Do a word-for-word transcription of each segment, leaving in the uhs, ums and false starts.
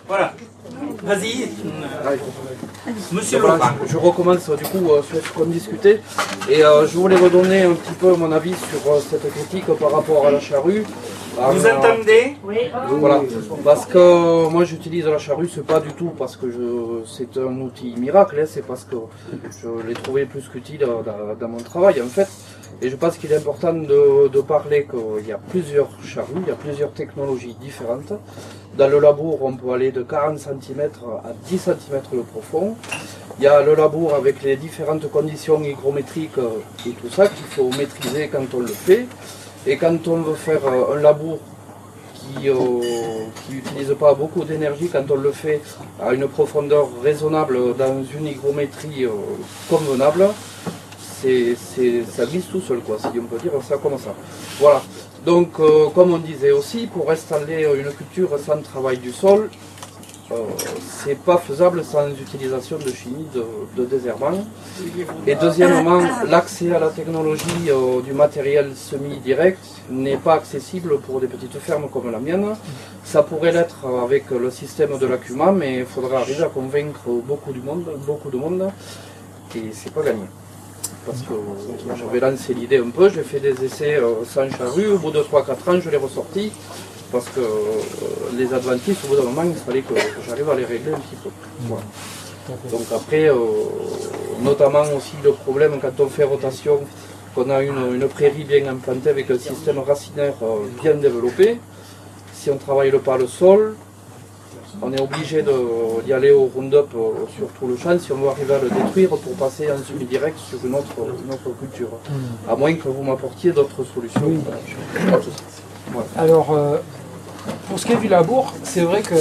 Voilà. Vas-y, monsieur voilà, Laurent. je, je recommence du coup euh, sur ce qu'on discutait et euh, je voulais redonner un petit peu mon avis sur euh, cette critique par rapport à la charrue. Vous Euh, entendez? Oui. Voilà, parce que euh, moi j'utilise la charrue, c'est pas du tout parce que je, c'est un outil miracle, hein, c'est parce que je l'ai trouvé plus qu'utile euh, dans, dans mon travail en fait. Et je pense qu'il est important de, de parler qu'il y a plusieurs charrues, il y a plusieurs technologies différentes. Dans le labour, on peut aller de quarante centimètres à dix centimètres de profond. Il y a le labour avec les différentes conditions hygrométriques et tout ça qu'il faut maîtriser quand on le fait. Et quand on veut faire un labour qui n'utilise euh, pas beaucoup d'énergie, quand on le fait à une profondeur raisonnable dans une hygrométrie euh, convenable, c'est, c'est, ça glisse tout seul, quoi, si on peut dire ça comme ça. Voilà. Donc, euh, comme on disait aussi, pour installer une culture sans travail du sol, euh, c'est pas faisable sans utilisation de chimie de, de désherbant. Et deuxièmement, l'accès à la technologie euh, du matériel semi-direct n'est pas accessible pour des petites fermes comme la mienne. Ça pourrait l'être avec le système de l'Acuma, mais il faudra arriver à convaincre beaucoup du monde, beaucoup de monde, et c'est pas gagné. Parce que euh, j'avais lancé l'idée un peu, j'ai fait des essais euh, sans charrue, au bout de trois quatre ans je l'ai ressorti, parce que euh, les adventistes, au bout d'un moment, il fallait que, que j'arrive à les régler un petit peu. Voilà. Donc après, euh, notamment aussi le problème quand on fait rotation, qu'on a une, une prairie bien implantée avec un système racinaire euh, bien développé, si on ne travaille pas le sol, on est obligé de, d'y aller au round-up euh, sur tout le champ si on veut arriver à le détruire pour passer en semi-direct sur une autre, une autre culture. À moins que vous m'apportiez d'autres solutions. Oui. Voilà. Alors, euh, pour ce qui est du labour, c'est vrai que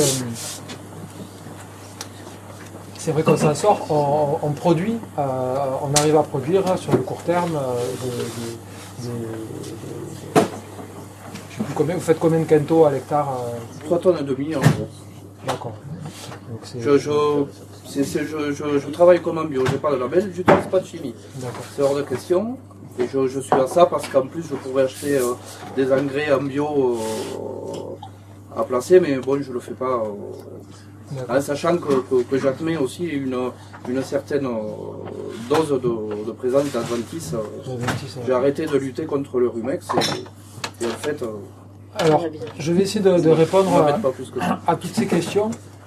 c'est vrai qu'on s'en sort, on, on produit, euh, on arrive à produire sur le court terme euh, des, des, des, des, je sais plus combien, vous faites combien de quintaux à l'hectare euh... trois tonnes et demi en gros. D'accord. Je, je, c'est, c'est, je, je, je travaille comme un bio, je n'ai pas de label, je n'utilise pas de chimie. D'accord. C'est hors de question. Et je, je suis à ça parce qu'en plus je pourrais acheter euh, des engrais en bio euh, à placer, mais bon, je ne le fais pas. Euh, en sachant que, que, que j'admets aussi une, une certaine euh, dose de, de présence d'adventice. Euh, j'ai arrêté de lutter contre le rumex et, et en fait. Euh, Alors, je vais essayer de, de répondre à, à toutes ces questions.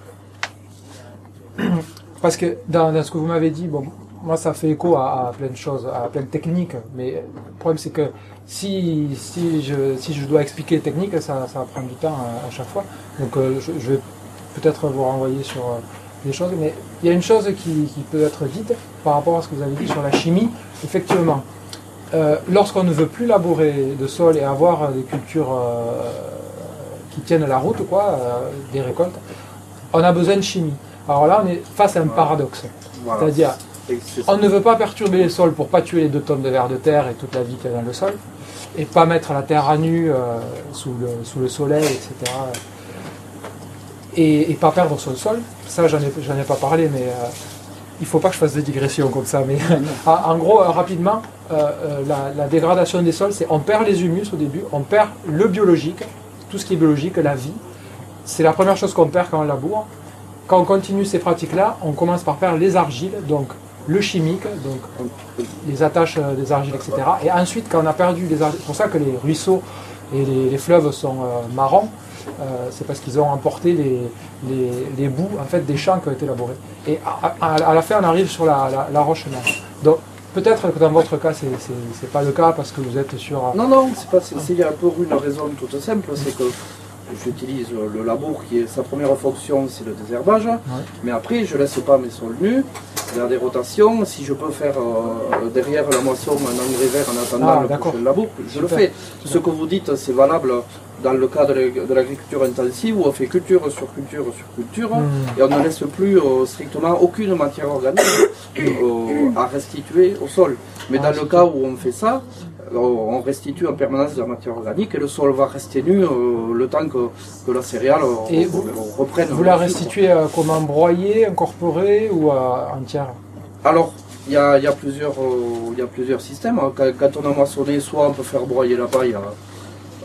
Parce que dans, dans ce que vous m'avez dit, bon, moi ça fait écho à, à plein de choses, à plein de techniques. Mais le problème c'est que si, si, je, si je dois expliquer les techniques, ça, ça va prendre du temps à, à chaque fois. Donc euh, je, je vais peut-être vous renvoyer sur euh, des choses. Mais il y a une chose qui, qui peut être dite par rapport à ce que vous avez dit sur la chimie. Effectivement, Euh, lorsqu'on ne veut plus labourer de sol et avoir des cultures euh, qui tiennent la route, quoi, euh, des récoltes, on a besoin de chimie. Alors là, on est face à un paradoxe. Voilà. C'est-à-dire, on ne veut pas perturber les sols pour pas tuer les deux tonnes de vers de terre et toute la vie qu'il y a dans le sol, et pas mettre la terre à nu euh, sous, le, sous le soleil, et cetera. Et, et pas perdre son sol. Ça, j'en ai, j'en ai pas parlé, mais... Euh, il ne faut pas que je fasse des digressions comme ça, mais en gros, rapidement, euh, la, la dégradation des sols, c'est on perd les humus au début, on perd le biologique, tout ce qui est biologique, la vie. C'est la première chose qu'on perd quand on laboure. Quand on continue ces pratiques-là, on commence par perdre les argiles, donc le chimique, donc les attaches des argiles, et cetera. Et ensuite, quand on a perdu les argiles, c'est pour ça que les ruisseaux et les, les fleuves sont euh, marrons. Euh, c'est parce qu'ils ont emporté les, les, les bouts en fait, des champs qui ont été labourés. Et à, à, à la fin, on arrive sur la, la, la roche mère. Donc peut-être que dans votre cas, c'est, c'est, c'est pas le cas parce que vous êtes sur... Non, non, c'est pas, c'est, il y a pour une raison toute simple, c'est que j'utilise le labour qui est sa première fonction, c'est le désherbage, ouais. Mais après, je laisse pas mes sols nus. Il y a des rotations, si je peux faire euh, derrière la moisson un engrais vert en attendant ah, le prochain labour, je Super. le fais. Ce que vous dites, c'est valable dans le cas de l'agriculture intensive où on fait culture sur culture sur culture mmh. et on ne laisse plus euh, strictement aucune matière organique euh, à restituer au sol. Mais ah, dans le cas où on fait ça, on restitue en permanence de la matière organique et le sol va rester nu euh, le temps que, que la céréale euh, et vous, reprenne. Vous la restituez euh, comment, broyée, incorporée ou euh, entière? Alors, il y a, y, a plusieurs, euh, y a plusieurs systèmes. Quand, quand on a moissonné, soit on peut faire broyer la paille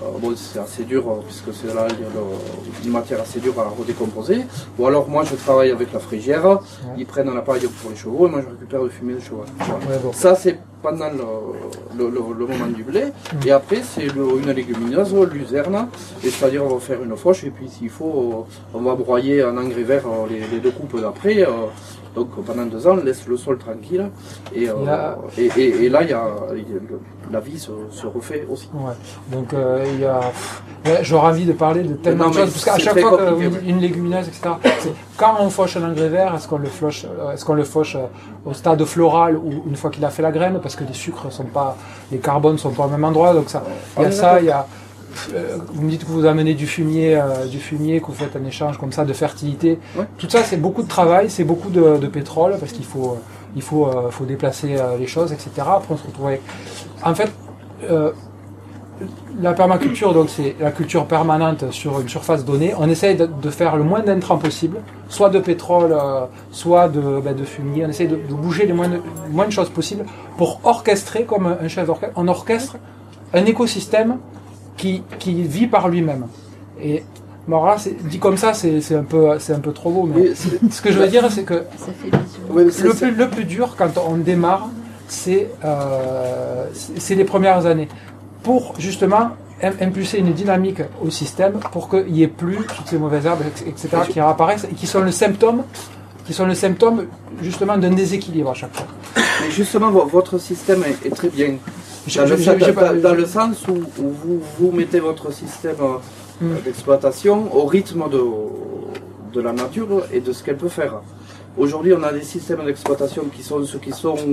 bon, c'est assez dur euh, puisque c'est là le- une matière assez dure à redécomposer. Ou alors moi je travaille avec la frigière, ouais. Ils prennent un appareil pour les chevaux et moi je récupère le fumier de cheval. Ouais, bon. Ça c'est pendant le, le, le, le moment du blé. Mmh. Et après c'est le, une légumineuse, luzerne, et c'est-à-dire on va faire une fauche et puis s'il faut on va broyer en engrais vert les, les deux coupes d'après. Euh, Donc pendant deux ans, on laisse le sol tranquille et, euh, a... et, et, et là, il y a, la vie se, se refait aussi. Ouais. Donc euh, il y a, ouais, j'aurais envie de parler de tellement de choses parce qu'à chaque fois qu'une une légumineuse, et cetera. Quand on fauche un engrais vert, est-ce qu'on le fauche, est-ce qu'on le fauche au stade floral ou une fois qu'il a fait la graine, parce que les sucres sont pas, les carbones sont pas au même endroit. Donc ça, il y a ça, il y a. Vous me dites que vous amenez du fumier, euh, du fumier, que vous faites un échange comme ça de fertilité. Ouais. Tout ça, c'est beaucoup de travail, c'est beaucoup de, de pétrole parce qu'il faut, il faut, euh, faut déplacer euh, les choses, et cetera. Après, on se retrouve avec. En fait, euh, la permaculture, donc c'est la culture permanente sur une surface donnée. On essaye de, de faire le moins d'intrants possible, soit de pétrole, euh, soit de, ben, de fumier. On essaye de, de bouger les moins de, moins de choses possibles pour orchestrer, comme un chef d'orchestre, on orchestre un écosystème Qui, qui vit par lui-même. Et bon, là, dit comme ça, c'est un peu, c'est un peu trop beau. Mais oui, ce que je veux dire, c'est que oui, le, plus, le plus dur quand on démarre, c'est euh, c'est les premières années. Pour justement impulser une dynamique au système, pour qu'il n'y ait plus toutes ces mauvaises herbes, et cetera, qui réapparaissent et qui sont le symptôme, qui sont le symptôme justement d'un déséquilibre à chaque fois. Mais justement, votre système est, est très bien. Dans, je, le, je, je, dans, dans le sens où, où vous, vous mettez votre système euh, mm. d'exploitation au rythme de, de la nature et de ce qu'elle peut faire. Aujourd'hui, on a des systèmes d'exploitation qui sont ceux qui sont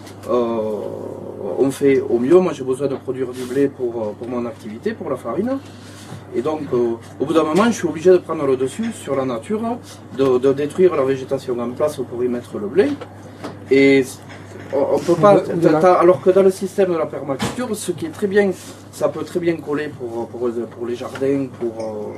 euh, on fait au mieux. Moi, j'ai besoin de produire du blé pour, pour mon activité, pour la farine. Et donc, euh, au bout d'un moment, je suis obligé de prendre le dessus sur la nature, de, de détruire la végétation en place pour y mettre le blé. Et on peut pas, alors que dans le système de la permaculture, ce qui est très bien, ça peut très bien coller pour, pour, pour les jardins, pour,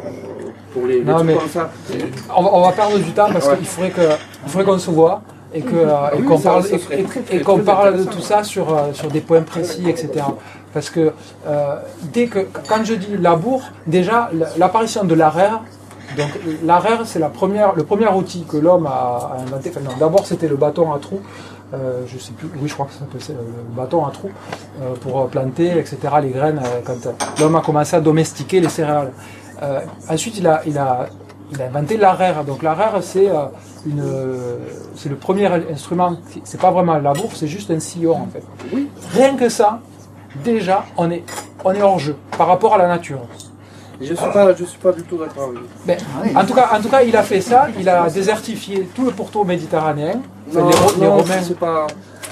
pour les, les non, trucs comme ça. On va, on va perdre du temps parce ouais. qu'il faudrait que, il faudrait qu'on se voit et que, euh, et oui, qu'on parle, et, et, et qu'on parle de tout ça sur, sur des points précis, et cetera. Parce que euh, dès que, quand je dis labour, déjà l'apparition de l'araire. Donc l'araire, c'est la première, le premier outil que l'homme a, a inventé. Enfin, d'abord, c'était le bâton à trous. Euh, je sais plus. Oui, je crois que ça s'appelle le bâton à trous euh, pour planter, et cetera. Les graines. Euh, quand euh, l'homme a commencé à domestiquer les céréales. Euh, ensuite, il a, il a, il a inventé l'araire. Donc l'araire, c'est euh, une, c'est le premier instrument. C'est pas vraiment un labour, c'est juste un sillon en fait. Oui. Rien que ça, déjà, on est, on est hors jeu par rapport à la nature. Je ne suis pas, je suis pas du tout d'accord avec vous. Ben, en tout cas, en tout cas, il a fait ça. Il a désertifié tout le pourtour méditerranéen. Non, les, non, les Romains. C'est pas.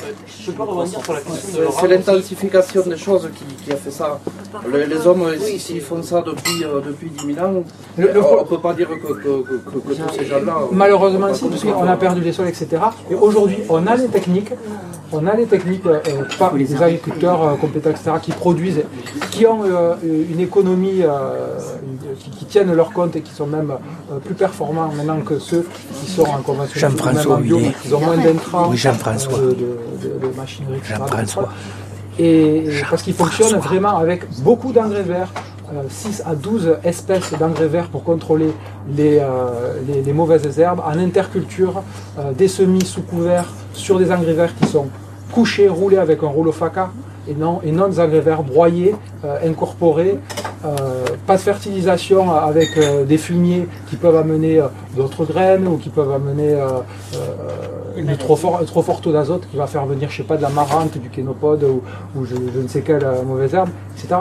Je peux rebondir sur la question. C'est l'intensification des choses qui, qui a fait ça. Les, les hommes, oui, s'ils font ça depuis, euh, depuis dix mille ans, le, le, on ne peut pas dire que, que, que, que, que tous ces gens-là. Malheureusement, si, parce qu'on a perdu les sols, et cetera. Et aujourd'hui, on a les techniques. On a les techniques euh, par les agriculteurs euh, compétents, et cetera, qui produisent, qui ont euh, une économie, euh, qui, qui tiennent leur compte et qui sont même euh, plus performants maintenant que ceux qui sont en convention, même en bio, ils ont moins d'intrants, oui, Jean-François. de, de, de, de machinerie, et cetera. Jean-François. Et parce qu'ils fonctionnent vraiment avec beaucoup d'engrais verts, euh, six à douze espèces d'engrais verts pour contrôler les, euh, les, les mauvaises herbes, en interculture, euh, des semis sous couvert sur des engrais verts qui sont couchés, roulés avec un rouleau faca, et non, et non des engrais verts broyés, euh, incorporés, euh, pas de fertilisation avec euh, des fumiers qui peuvent amener euh, d'autres graines ou qui peuvent amener euh, euh, une trop, fort, trop forte taux d'azote qui va faire venir, je sais pas, de la marante, du kénopode ou, ou je, je ne sais quelle euh, mauvaise herbe, et cetera.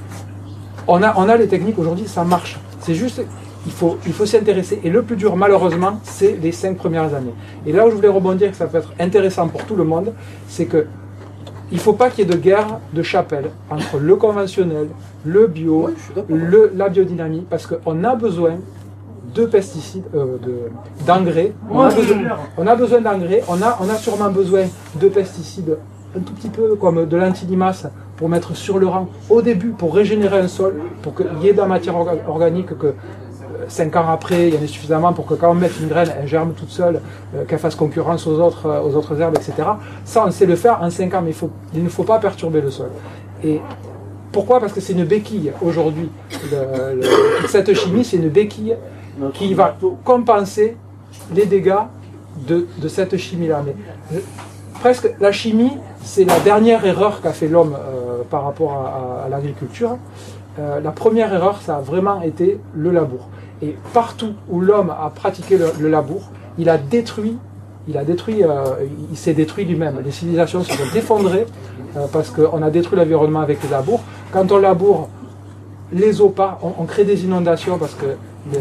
On a, on a les techniques aujourd'hui, ça marche. C'est juste, il faut, il faut s'y intéresser. Et le plus dur, malheureusement, c'est les cinq premières années. Et là où je voulais rebondir, que ça peut être intéressant pour tout le monde, c'est que il ne faut pas qu'il y ait de guerre de chapelle entre le conventionnel, le bio, oui, le, la biodynamie, parce qu'on a besoin de pesticides, euh, de, d'engrais. On, ouais, on a besoin d'engrais, on a, on a sûrement besoin de pesticides un tout petit peu comme de l'antilimace pour mettre sur le rang au début, pour régénérer un sol, pour qu'il y ait de la matière orga organique, que cinq ans après, il y en ait suffisamment pour que quand on mette une graine, elle germe toute seule, euh, qu'elle fasse concurrence aux autres, euh, aux autres herbes, et cetera. Ça, on sait le faire en cinq ans, mais il, faut, il ne faut pas perturber le sol. Et Pourquoi? Parce que c'est une béquille aujourd'hui. Le- le- Cette chimie, c'est une béquille qui va compenser les dégâts de, de cette chimie-là. Mais euh, presque la chimie, c'est la dernière erreur qu'a fait l'homme euh, par rapport à, à- à l'agriculture. Euh, la première erreur, ça a vraiment été le labour. Et partout où l'homme a pratiqué le, le labour, il a détruit, il a détruit, euh, il s'est détruit lui-même. Les civilisations se sont effondrées euh, parce qu'on a détruit l'environnement avec les labours. Quand on laboure les eaux pas, on, on crée des inondations parce que le-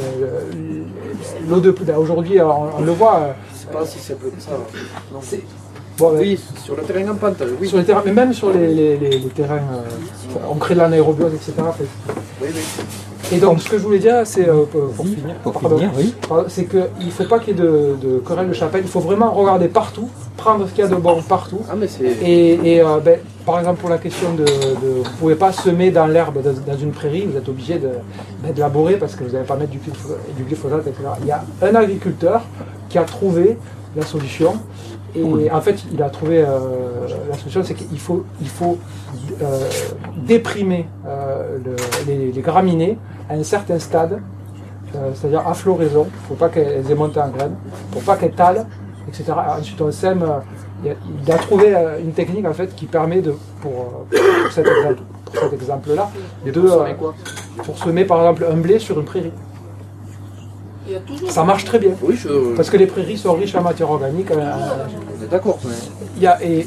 le- l'eau de pluie, aujourd'hui, on, on le voit. euh, C'est pas si simple que ça. Non. c'est- bon, Oui, sur le terrain en pente, oui. sur les terrains, mais même sur les, les- les- les terrains, euh, on crée de l'anaérobiose, et cetera. Oui, oui. Et donc, ce que je voulais dire, c'est euh, pour pour Oui, finir, pour pardon, finir, oui. pardon, c'est qu'il ne faut pas qu'il y ait de, de querelle de chapelle. Il faut vraiment regarder partout, prendre ce qu'il y a de bon partout. Ah, mais c'est. Et, et, euh, ben, par exemple, pour la question de, de vous ne pouvez pas semer dans l'herbe dans, dans une prairie, vous êtes obligé de, ben, de laborer parce que vous n'allez pas mettre du, glypho- du glyphosate, et cetera. Il y a un agriculteur qui a trouvé la solution. Et en fait, il a trouvé euh, la solution, c'est qu'il faut, il faut euh, déprimer euh, le- les, les graminées à un certain stade, euh, c'est-à-dire à floraison. Il ne faut pas qu'elles aient monté en graines, pour pas qu'elles talent, et cetera. Ensuite, on sème. euh, il, a, il a trouvé euh, une technique en fait qui permet de, pour, euh, pour cet exemple, pour cet exemple-là, de pour semer euh, quoi? pour semer par exemple un blé sur une prairie. Il y a toujours Ça marche très bien. Oui, je. Parce que les prairies sont riches en matière organique. euh, On est d'accord. mais- Il y a, et,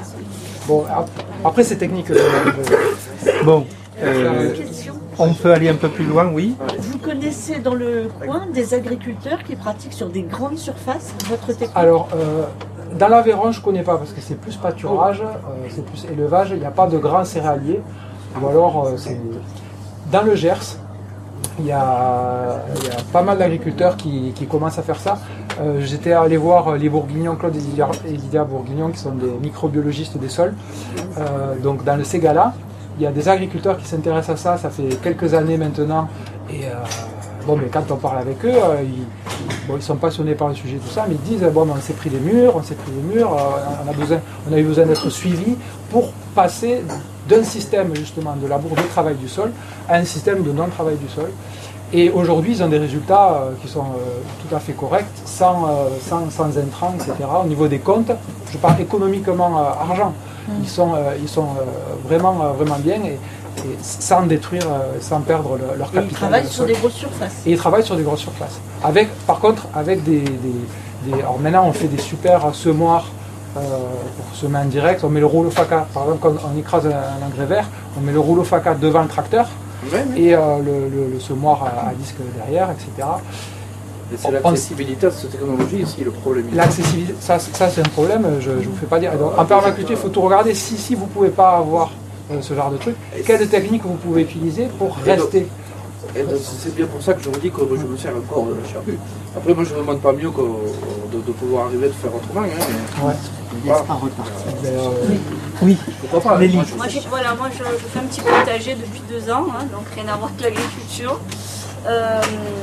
bon, ap- après ces techniques, euh, euh, Bon, Une euh, question. on peut aller un peu plus loin, oui. Vous connaissez dans le coin des agriculteurs qui pratiquent sur des grandes surfaces votre technique? alors, euh, dans l'Aveyron, je ne connais pas parce que c'est plus pâturage, euh, c'est plus élevage, il n'y a pas de grands céréaliers. Ou alors, euh, c'est dans le Gers, il y a, il y a pas mal d'agriculteurs qui, qui commencent à faire ça. Euh, J'étais allé voir les Bourguignons, Claude et Lydia, et Lydia Bourguignon, qui sont des microbiologistes des sols. Euh, donc, dans le Ségala, il y a des agriculteurs qui s'intéressent à ça, ça fait quelques années maintenant. Et euh, bon, mais quand on parle avec eux, euh, ils, bon, ils sont passionnés par le sujet, tout ça, mais ils disent bon, on s'est pris des murs, on s'est pris des murs, euh, on, a besoin, on a eu besoin d'être suivis pour passer d'un système justement de labour de travail du sol à un système de non-travail du sol. Et aujourd'hui, ils ont des résultats euh, qui sont euh, tout à fait corrects, sans, euh, sans, sans intrants, et cetera. Au niveau des comptes, je parle économiquement euh, argent. Ils sont, euh, ils sont euh, vraiment, euh, vraiment bien et, et sans détruire, euh, sans perdre le- leur Et capital. ils travaillent de sur sol. des grosses surfaces. Et ils travaillent sur des grosses surfaces. Avec, par contre, avec des, des- des- alors maintenant, on fait des super semoirs euh, pour semer en direct. On met le rouleau faca. Par exemple, quand on écrase un, un engrais vert, on met le rouleau faca devant le tracteur Ouais, mais et euh, le, le- le semoir à, à disque derrière, et cetera. c'est l'accessibilité à cette technologie ici le problème. L'accessibilité, ça, ça c'est un problème, je ne vous fais pas dire. Donc, en permaculture, il faut tout regarder. Si, si vous ne pouvez pas avoir euh, ce genre de truc, quelles techniques vous pouvez utiliser pour Et donc- rester. Et donc, c'est bien pour ça que je vous dis que je me sers encore de la charrue. Après, moi, je ne demande pas mieux que de, de pouvoir arriver de faire autrement. Hein, mais Ouais. voilà. Ben, euh, Oui, Pourquoi pas? Nelly. Moi, je- Moi, je, voilà, moi je, je fais un petit potager depuis deux ans, hein, donc rien à voir avec l'agriculture. Euh,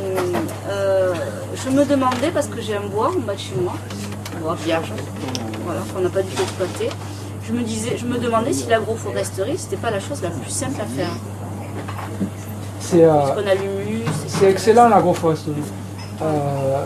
euh, je me demandais, parce que j'ai un bois en bas de chez moi, un bois vierge, voilà, qu'on n'a pas du tout exploité, je me, disais, je me demandais si l'agroforesterie, c'était pas la chose la plus simple à faire. c'est, euh, Parce qu'on a l'humus. C'est excellent l'agroforesterie. Euh,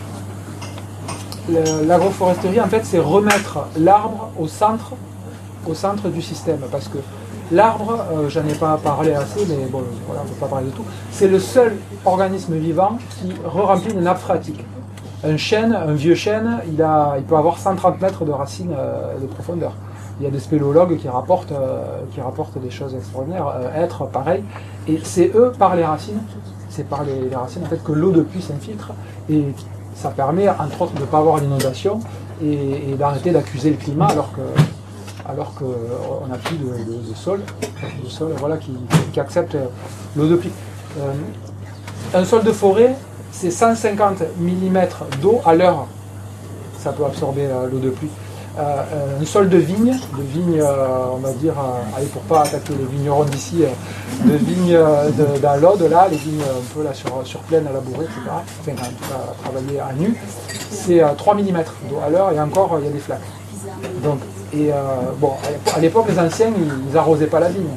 le- l'agroforesterie, en fait, c'est remettre l'arbre au centre, au centre du système. Parce que l'arbre, euh, j'en ai pas parlé assez, mais bon, voilà, on ne peut pas parler de tout. C'est le seul organisme vivant qui re-remplit une nappe phréatique. Un chêne, un vieux chêne, il, a, il peut avoir cent trente mètres de racines euh, de profondeur. Il y a des spéléologues qui rapportent, euh, qui rapportent des choses extraordinaires. Euh, être pareil. Et c'est eux, par les racines, c'est par les, les racines en fait, que l'eau de pluie s'infiltre. Et ça permet, entre autres, de ne pas avoir l'inondation et, et d'arrêter d'accuser le climat alors que alors qu'on n'a plus de, de- de sol, de sol voilà, qui, qui accepte l'eau de pluie. Euh, un sol de forêt, c'est cent cinquante millimètres d'eau à l'heure. Ça peut absorber euh, l'eau de pluie. Euh, un sol de vigne, de vigne, euh, on va dire, euh, allez, pour pas attaquer les vignerons d'ici, euh, de vigne euh, de- dans l'Aude, là, les vignes un peu là sur, sur plaine à labourer, et cetera. Enfin, en tout cas, à travailler à nu, c'est euh, trois millimètres d'eau à l'heure et encore, euh, il y a des flaques. Donc, et euh, bon, à l'époque, les anciens, ils, ils arrosaient pas la vigne.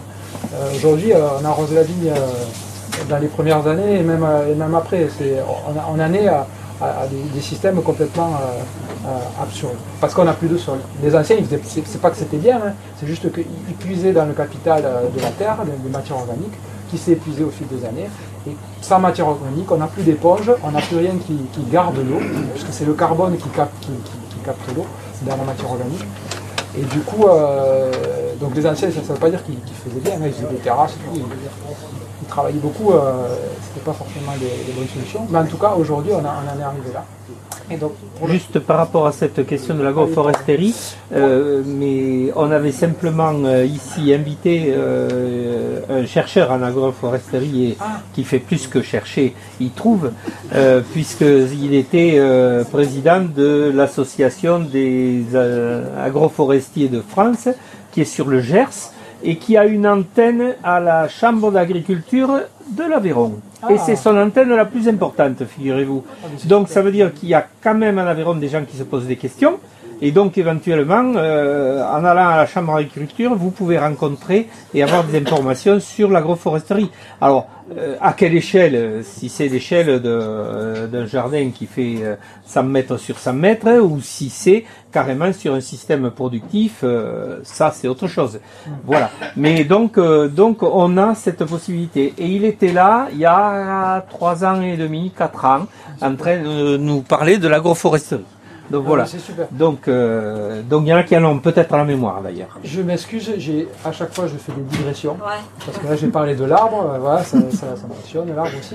Euh, Aujourd'hui, euh, on arrose la vigne euh, dans les premières années et même, euh, et même après. C'est, on, a, on en est à, à, à des, des systèmes complètement euh, euh, absurdes. Parce qu'on n'a plus de sol. Les anciens, ils faisaient, c'est, c'est pas que c'était bien, hein, c'est juste qu'ils puisaient dans le capital de la terre, des, des matières organiques, qui s'est épuisé au fil des années. Et sans matière organique, on n'a plus d'éponge, on n'a plus rien qui, qui garde l'eau, puisque c'est le carbone qui capte, qui, qui, qui capte l'eau dans la matière organique. Et du coup, euh, donc les anciens, ça ne veut pas dire qu'ils, qu'ils faisaient bien, hein, ils faisaient des terrasses, tout, ils, ils travaillaient beaucoup, euh, c'était pas forcément des, des bonnes solutions. Mais en tout cas, aujourd'hui, on, a, on en est arrivé là. Et donc, Juste par rapport à cette question de l'agroforesterie, euh, mais on avait simplement euh, ici invité euh, un chercheur en agroforesterie et, qui fait plus que chercher, il trouve, euh, puisqu'il était euh, président de l'association des euh, agroforestiers de France, qui est sur le Gers, et qui a une antenne à la Chambre d'agriculture de l'Aveyron. Ah. Et c'est son antenne la plus importante, figurez-vous. Donc ça veut dire qu'il y a quand même en Aveyron des gens qui se posent des questions. Et donc éventuellement, euh, en allant à la Chambre d'agriculture, vous pouvez rencontrer et avoir des informations sur l'agroforesterie. Alors, euh, à quelle échelle? Si c'est l'échelle de, d'un jardin qui fait euh, cent mètres sur cent mètres, ou si c'est carrément sur un système productif, euh, ça c'est autre chose. Voilà. Mais donc, euh, donc on a cette possibilité. Et il était là il y a trois ans et demi, quatre ans, en train de nous parler de l'agroforesterie. Donc voilà. c'est super. Donc, euh, donc il y en a qui en ont peut-être à la mémoire d'ailleurs. Je m'excuse, j'ai, à chaque fois je fais des digressions. Ouais. Parce que là j'ai parlé de l'arbre, euh, voilà, ça, ça, ça me passionne, l'arbre aussi.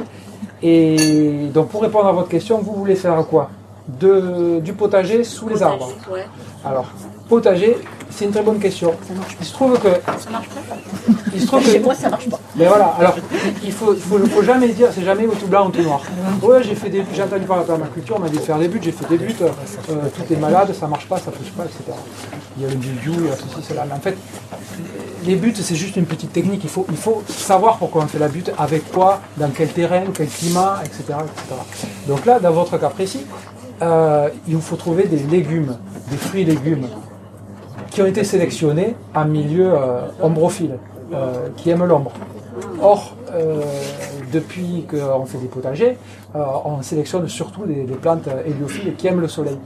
Et donc pour répondre à votre question, vous voulez faire quoi? De, Du potager sous les arbres. Ouais. Alors, potager, c'est une très bonne question. Il se trouve que... Ça marche pas? Il se trouve Chez que... moi, ça marche pas. Mais voilà, alors, il faut, il faut, il faut jamais dire, c'est jamais au tout blanc ou tout noir. Ouais, j'ai fait des, j'ai entendu parler de permaculture, on m'a dit de faire des buts, j'ai fait des buts, euh, tout est malade, ça marche pas, ça pousse pas, et cetera. Il y a le mildiou, il y a ceci, cela. Mais en fait, les buts, c'est juste une petite technique. Il faut, il faut savoir pourquoi on fait la butte, avec quoi, dans quel terrain, quel climat, et cetera, et cetera. Donc là, dans votre cas précis, euh, il vous faut trouver des légumes, des fruits et légumes qui ont été sélectionnés en milieu euh, ombrophile, euh, qui aiment l'ombre. Or, euh, depuis qu'on fait des potagers, euh, on sélectionne surtout des, des plantes héliophiles qui aiment le soleil.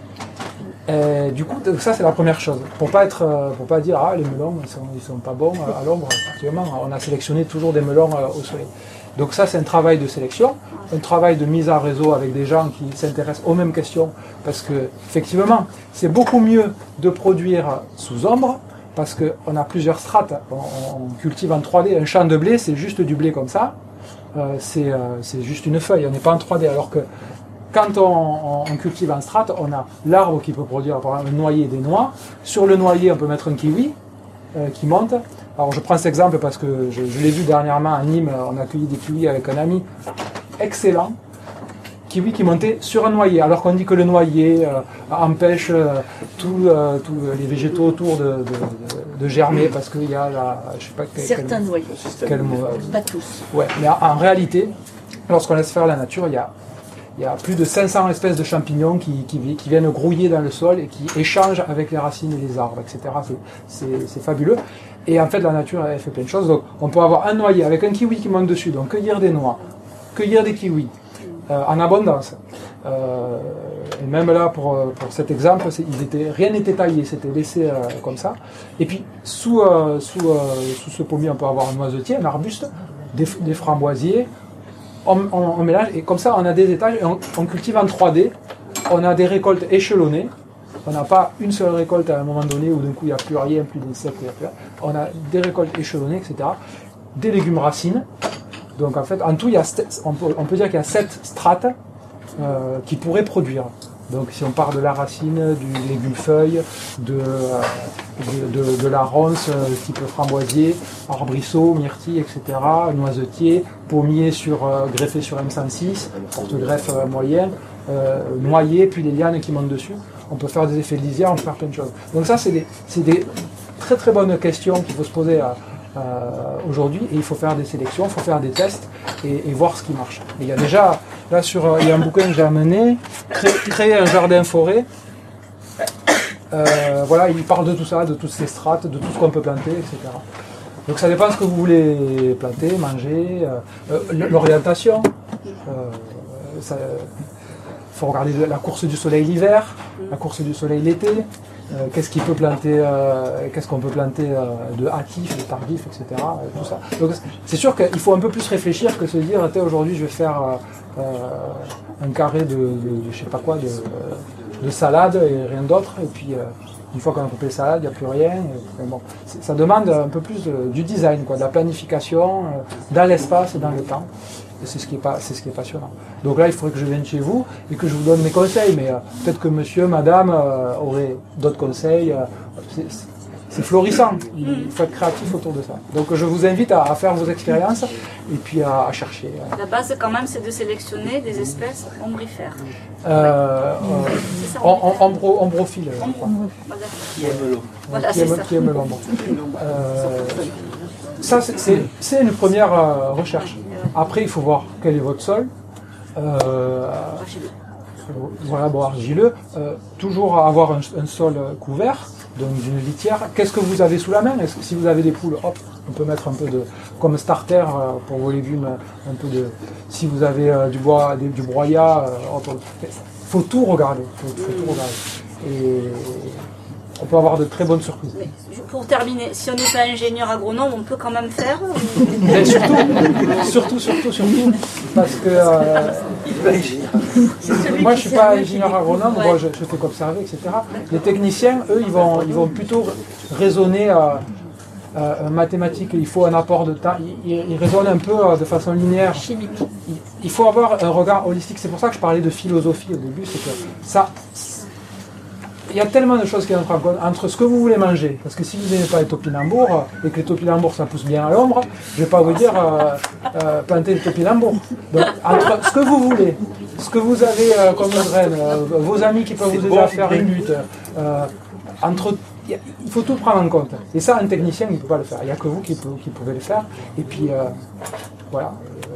Et du coup, ça c'est la première chose. Pour pas être, pour pas dire ah les melons ils sont, ils sont pas bons à l'ombre. Effectivement, on a sélectionné toujours des melons au soleil. Donc ça c'est un travail de sélection, un travail de mise en réseau avec des gens qui s'intéressent aux mêmes questions, parce que effectivement c'est beaucoup mieux de produire sous ombre, parce qu'on a plusieurs strates. On, on cultive en trois D, un champ de blé c'est juste du blé comme ça, euh, c'est euh, c'est juste une feuille, on n'est pas en trois D, alors que quand on, on, on cultive en strate, on a l'arbre qui peut produire par exemple un noyer et des noix. Sur le noyer, on peut mettre un kiwi euh, qui monte. Alors je prends cet exemple parce que je, je l'ai vu dernièrement à Nîmes, on a accueilli des kiwis avec un ami. Excellent. Kiwi qui montait sur un noyer, alors qu'on dit que le noyer euh, empêche euh, tous euh, les végétaux autour de, de, de, de germer parce qu'il y a la... Je sais pas quel, Certains quel, noyers. Quel mot, Pas tous. ouais, mais en, en réalité, lorsqu'on laisse faire la nature, il y a Il y a plus de cinq cents espèces de champignons qui, qui, qui viennent grouiller dans le sol et qui échangent avec les racines et les arbres, et cetera. C'est fabuleux. Et en fait, la nature, elle fait plein de choses. Donc, on peut avoir un noyer avec un kiwi qui monte dessus, donc cueillir des noix, cueillir des kiwis, euh, en abondance. Euh, et même là, pour, pour cet exemple, ils étaient, rien n'était taillé, c'était laissé euh, comme ça. Et puis, sous, euh, sous, euh, sous ce pommier, on peut avoir un noisetier, un arbuste, des, des framboisiers. On, on, on mélange, et comme ça on a des étages, et on, on cultive en trois D, on a des récoltes échelonnées, on n'a pas une seule récolte à un moment donné où d'un coup il n'y a plus rien, plus d'insectes, on a des récoltes échelonnées, et cetera. Des légumes racines, donc en fait en tout il y a, on peut, on peut dire qu'il y a sept strates euh, qui pourraient produire. Donc si on part de la racine, du légume feuille, de, euh, de, de, de la ronce euh, type framboisier, arbrisseau, myrtille, et cetera, noisetier, pommier sur, euh, greffé sur M cent six, porte-greffe euh, moyen, euh, noyer, puis les lianes qui montent dessus. On peut faire des effets de lisière, on peut faire plein de choses. Donc ça c'est des, des très très bonnes questions qu'il faut se poser à, Euh, aujourd'hui, et il faut faire des sélections, il faut faire des tests et, et voir ce qui marche. Et il y a déjà, là sur, euh, il y a un bouquin que j'ai amené, créer, créer un jardin forêt. Euh, voilà, il parle de tout ça, de toutes ces strates, de tout ce qu'on peut planter, et cetera. Donc ça dépend de ce que vous voulez planter, manger, euh, euh, l'orientation. Euh, Il faut regarder la course du soleil l'hiver, la course du soleil l'été. Euh, qu'est-ce qu'il peut planter, euh, qu'est-ce qu'on peut planter euh, de hâtif, de tardif, et cetera. Euh, tout ça. Donc c'est sûr qu'il faut un peu plus réfléchir que se dire aujourd'hui je vais faire euh, un carré de, de, de je sais pas quoi, de, de salade et rien d'autre. Et puis euh, une fois qu'on a coupé les salades, il n'y a plus rien. Et, bon, ça demande un peu plus de, du design, quoi, de la planification euh, dans l'espace et dans le temps. Et c'est ce qui est pas, c'est ce qui est passionnant. Donc là, il faudrait que je vienne chez vous et que je vous donne mes conseils. Mais euh, peut-être que monsieur, madame euh, auraient d'autres conseils. Euh, c'est, c'est florissant. Il faut être créatif autour de ça. Donc je vous invite à, à faire vos expériences et puis à, à chercher. La base, quand même, c'est de sélectionner des espèces ombrifères. Euh, euh, ça, on, on, ombro, ombrophile, je crois. Qui aime l'ombre. Voilà, qui, aime, qui aime l'ombre. Euh, ça, c'est, c'est, c'est une première euh, recherche. Après, il faut voir quel est votre sol. Euh, voilà, bon, argileux. Euh, toujours avoir un, un sol couvert, donc d'une litière. Qu'est-ce que vous avez sous la main? Est-ce que si vous avez des poules, hop, on peut mettre un peu de, comme starter euh, pour vos légumes, un peu de. Si vous avez euh, du bois, des, du broyat, euh, hop, faut tout regarder. Faut, faut tout regarder. Et on peut avoir de très bonnes surprises. Mais pour terminer, si on n'est pas ingénieur agronome, on peut quand même faire Mais surtout, surtout, surtout, surtout, parce que euh, moi je ne suis pas ingénieur agronome, ouais. Moi je, je fais qu'observer, et cetera. Les techniciens, eux, ils vont, ils vont plutôt raisonner euh, euh, mathématique. Il faut un apport de temps. Ils, ils raisonnent un peu euh, de façon linéaire. Chimique. Il, il faut avoir un regard holistique. C'est pour ça que je parlais de philosophie au début, c'est que ça. Il y a tellement de choses qui entrent en compte entre ce que vous voulez manger, parce que si vous n'aimez pas les topinambours et que les topinambours ça pousse bien à l'ombre, je ne vais pas vous dire euh, euh, planter les topinambours. Donc entre ce que vous voulez, ce que vous avez euh, comme graines, euh, vos amis qui peuvent vous aider à faire une lutte, euh, entre, il faut tout prendre en compte. Et ça, un technicien il ne peut pas le faire. Il n'y a que vous qui, peut, qui pouvez le faire. Et puis euh, voilà.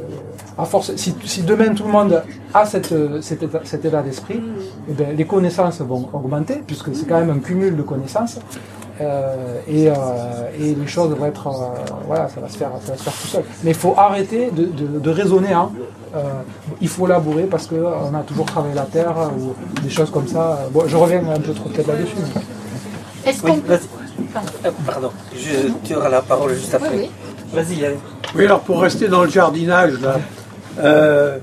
À force, si, si demain tout le monde a cette, cet, état, cet état d'esprit, eh bien, les connaissances vont augmenter, puisque c'est quand même un cumul de connaissances, euh, et, euh, et les choses vont être, euh, voilà, ça va se faire, ça va se faire tout seul. Mais il faut arrêter de, de, de raisonner, hein. euh, il faut labourer parce qu'on a toujours travaillé la terre, ou des choses comme ça. Bon, je reviens un peu trop peut-être là-dessus. Mais... Est-ce qu'on oui, peut... euh, pardon, je, tu auras la parole juste après. Oui, oui. Vas-y, Yann. Oui, alors pour rester dans le jardinage, là, euh,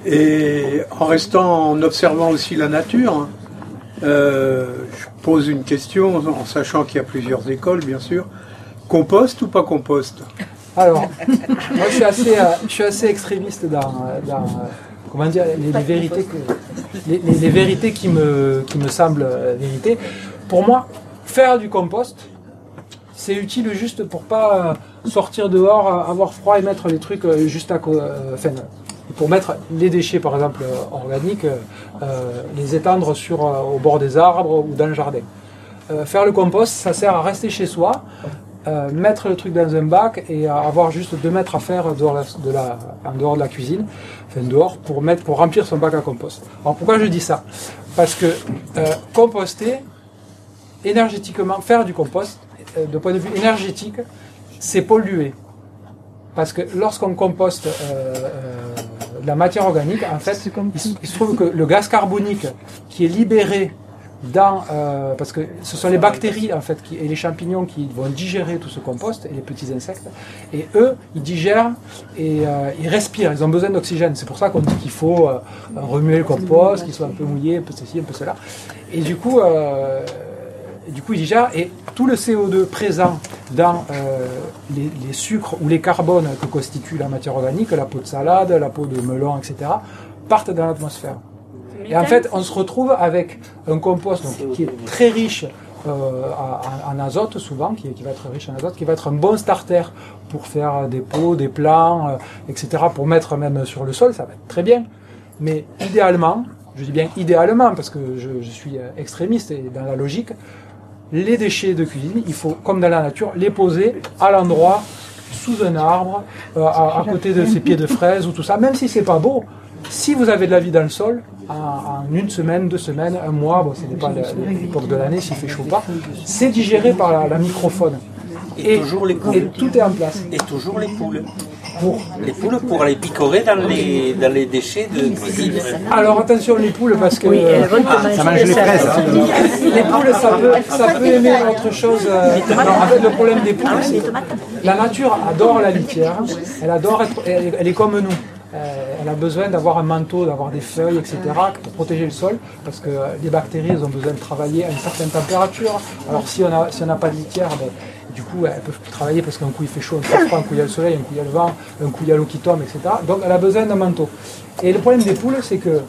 et en restant, en observant aussi la nature, hein, euh, je pose une question en sachant qu'il y a plusieurs écoles, bien sûr. Compost ou pas compost? Alors, moi je suis assez, euh, je suis assez extrémiste dans, dans euh, comment dire, les, les vérités, que, les, les, les vérités qui me, qui me semblent euh, vérités. Pour moi, faire du compost, c'est utile juste pour pas sortir dehors, avoir froid et mettre les trucs juste à côté. Euh, enfin, pour mettre les déchets, par exemple, organiques, euh, les étendre sur, euh, au bord des arbres ou dans le jardin. Euh, faire le compost, ça sert à rester chez soi, euh, mettre le truc dans un bac et avoir juste deux mètres à faire dehors de la, en dehors de la cuisine, enfin dehors, pour, mettre, pour remplir son bac à compost. Alors pourquoi je dis ça? Parce que euh, composter, énergétiquement, faire du compost, euh, de point de vue énergétique, c'est polluer. Parce que lorsqu'on composte euh, euh, la matière organique, en fait, il, il se trouve que le gaz carbonique qui est libéré dans, euh, parce que ce sont les bactéries en fait qui, et les champignons qui vont digérer tout ce compost et les petits insectes, et eux ils digèrent et euh, ils respirent, ils ont besoin d'oxygène. C'est pour ça qu'on dit qu'il faut euh, remuer le compost, qu'il soit un peu mouillé, un peu ceci, un peu cela, et du coup euh, du coup ils digèrent, et tout le C O deux présent dans euh, les, les sucres ou les carbones que constitue la matière organique, la peau de salade, la peau de melon, et cetera, partent dans l'atmosphère. Et en fait, on se retrouve avec un compost donc, qui est très riche euh, en, en azote, souvent, qui, qui va être riche en azote, qui va être un bon starter pour faire des pots, des plants, euh, et cetera, pour mettre même sur le sol, ça va être très bien. Mais idéalement, je dis bien idéalement, parce que je, je suis extrémiste et dans la logique, les déchets de cuisine, il faut, comme dans la nature, les poser à l'endroit, sous un arbre, euh, à, à côté de ces pieds de fraises ou tout ça, même si c'est pas beau. Si vous avez de la vie dans le sol, en, en une semaine, deux semaines, un mois, bon, ça dépend de l'époque de l'année, s'il fait chaud ou pas, c'est digéré par la, la microfaune. Et, et, toujours les poules. et tout est en place. Et toujours les poules. Pour... Les poules pour aller picorer dans les, dans les déchets de cuisine. Alors attention les poules parce que Oui, elles vont Ah, ça mange les fraises. les poules ça peut, ça peut aimer autre chose. euh, non, en fait le problème des poules, Ah, les c'est tomates. la nature adore la litière, elle adore être, elle, elle est comme nous. Euh, elle a besoin d'avoir un manteau, d'avoir des feuilles, et cetera pour protéger le sol, parce que les bactéries elles ont besoin de travailler à une certaine température. Alors si on a, si on n'a pas de litière, ben, du coup elles peuvent plus travailler parce qu'un coup il fait chaud, un coup il fait froid, un coup il y a le soleil, un coup il y a le vent, un coup il y a l'eau qui tombe, et cetera. Donc elle a besoin d'un manteau. Et le problème des poules, c'est que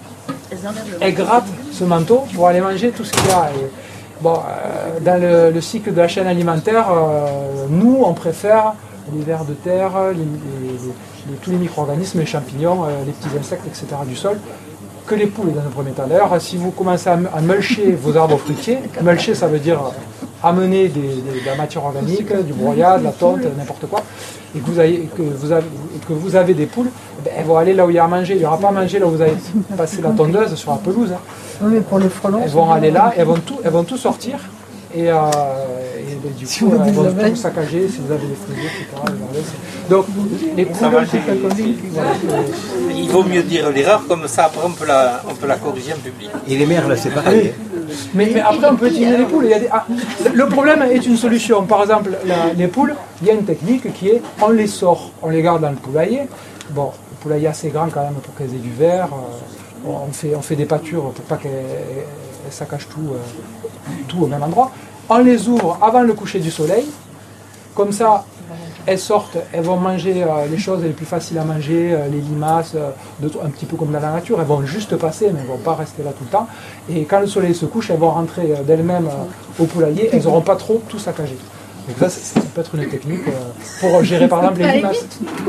elles grattent ce manteau pour aller manger tout ce qu'il y a. Et, bon, euh, dans le, le cycle de la chaîne alimentaire, euh, nous on préfère les vers de terre, les, les, les, tous les micro-organismes, les champignons, euh, les petits insectes, et cetera du sol, que les poules dans un premier temps. D'ailleurs, si vous commencez à, à mulcher vos arbres fruitiers, mulcher ça veut dire amener des, des, de la matière organique, du broyat, de la tonte, n'importe quoi, et que vous avez, que vous avez, que vous avez des poules, ben, elles vont aller là où il y a à manger. Il n'y aura pas à manger là où vous avez passé la tondeuse sur la pelouse. Hein. Oui, mais pour les frelons, elles vont aller là, elles vont tout, elles vont tout sortir. Et, euh, et ben, du Si coup, on a elles des vont abeilles. tout saccager si vous avez des fruits, et cetera. elles vont laisser. Donc, les poules, voilà, euh, Il vaut mieux dire l'erreur, comme ça après on peut la, on peut la corriger en public. Et les mères, là, c'est pareil. mais, mais après, on peut utiliser les poules. Il y a des, ah, le problème est une solution. Par exemple, la- les poules, il y a une technique qui est on les sort, on les garde dans le poulailler. Bon, le poulailler est assez grand quand même pour qu'elles aient du verre. euh, on, fait, on fait des pâtures pour pas qu'elles elles saccagent tout, euh, tout au même endroit. On les ouvre avant le coucher du soleil. Comme ça, elles sortent, elles vont manger euh, les choses les plus faciles à manger, euh, les limaces, euh, de- un petit peu comme dans la nature. Elles vont juste passer, mais elles ne vont pas rester là tout le temps. Et quand le soleil se couche, elles vont rentrer euh, d'elles-mêmes euh, au poulailler. Elles n'auront pas trop tout saccagé. Donc ça, ça, ça peut être une technique euh, pour gérer par exemple les limaces.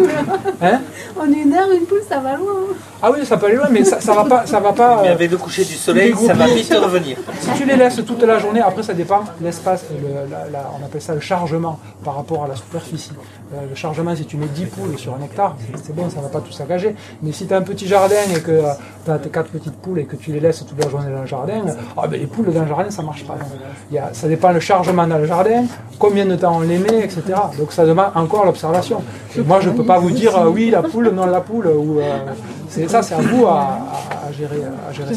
Hein? en une heure, une poule, ça va loin. Ah oui, ça peut aller loin, mais ça, ça va pas, ça va pas. Mais euh, avec le coucher du soleil, ça va vite revenir. Si tu les laisses toute la journée, après ça dépend l'espace, le- la- la- on appelle ça le chargement par rapport à la superficie. Euh, le chargement, si tu mets dix poules sur un hectare, c'est- c'est bon, ça ne va pas tout saccager. Mais si tu as un petit jardin et que tu as tes quatre petites poules et que tu les laisses toute la journée dans le jardin, ah ben les poules dans le jardin, ça ne marche pas. Il y a, ça dépend le chargement dans le jardin, combien de temps on les met, et cetera. Donc ça demande encore l'observation. Et moi, je ne peux pas vous dire euh, oui, la poule, non, la poule. Ou, euh, c'est, ça, c'est à vous à, à- à gérer, à gérer ça.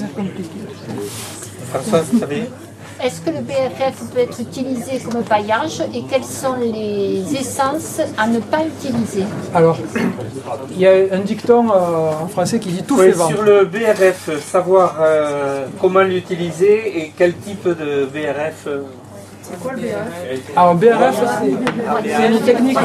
François, vous savez Est-ce que le B R F peut être utilisé comme paillage et quelles sont les essences à ne pas utiliser? Alors, il y a un dicton euh, en français qui dit tout fait Oui, vendre. sur le B R F, savoir euh, comment l'utiliser et quel type de B R F. euh, Alors B R F, c'est c'est une technique,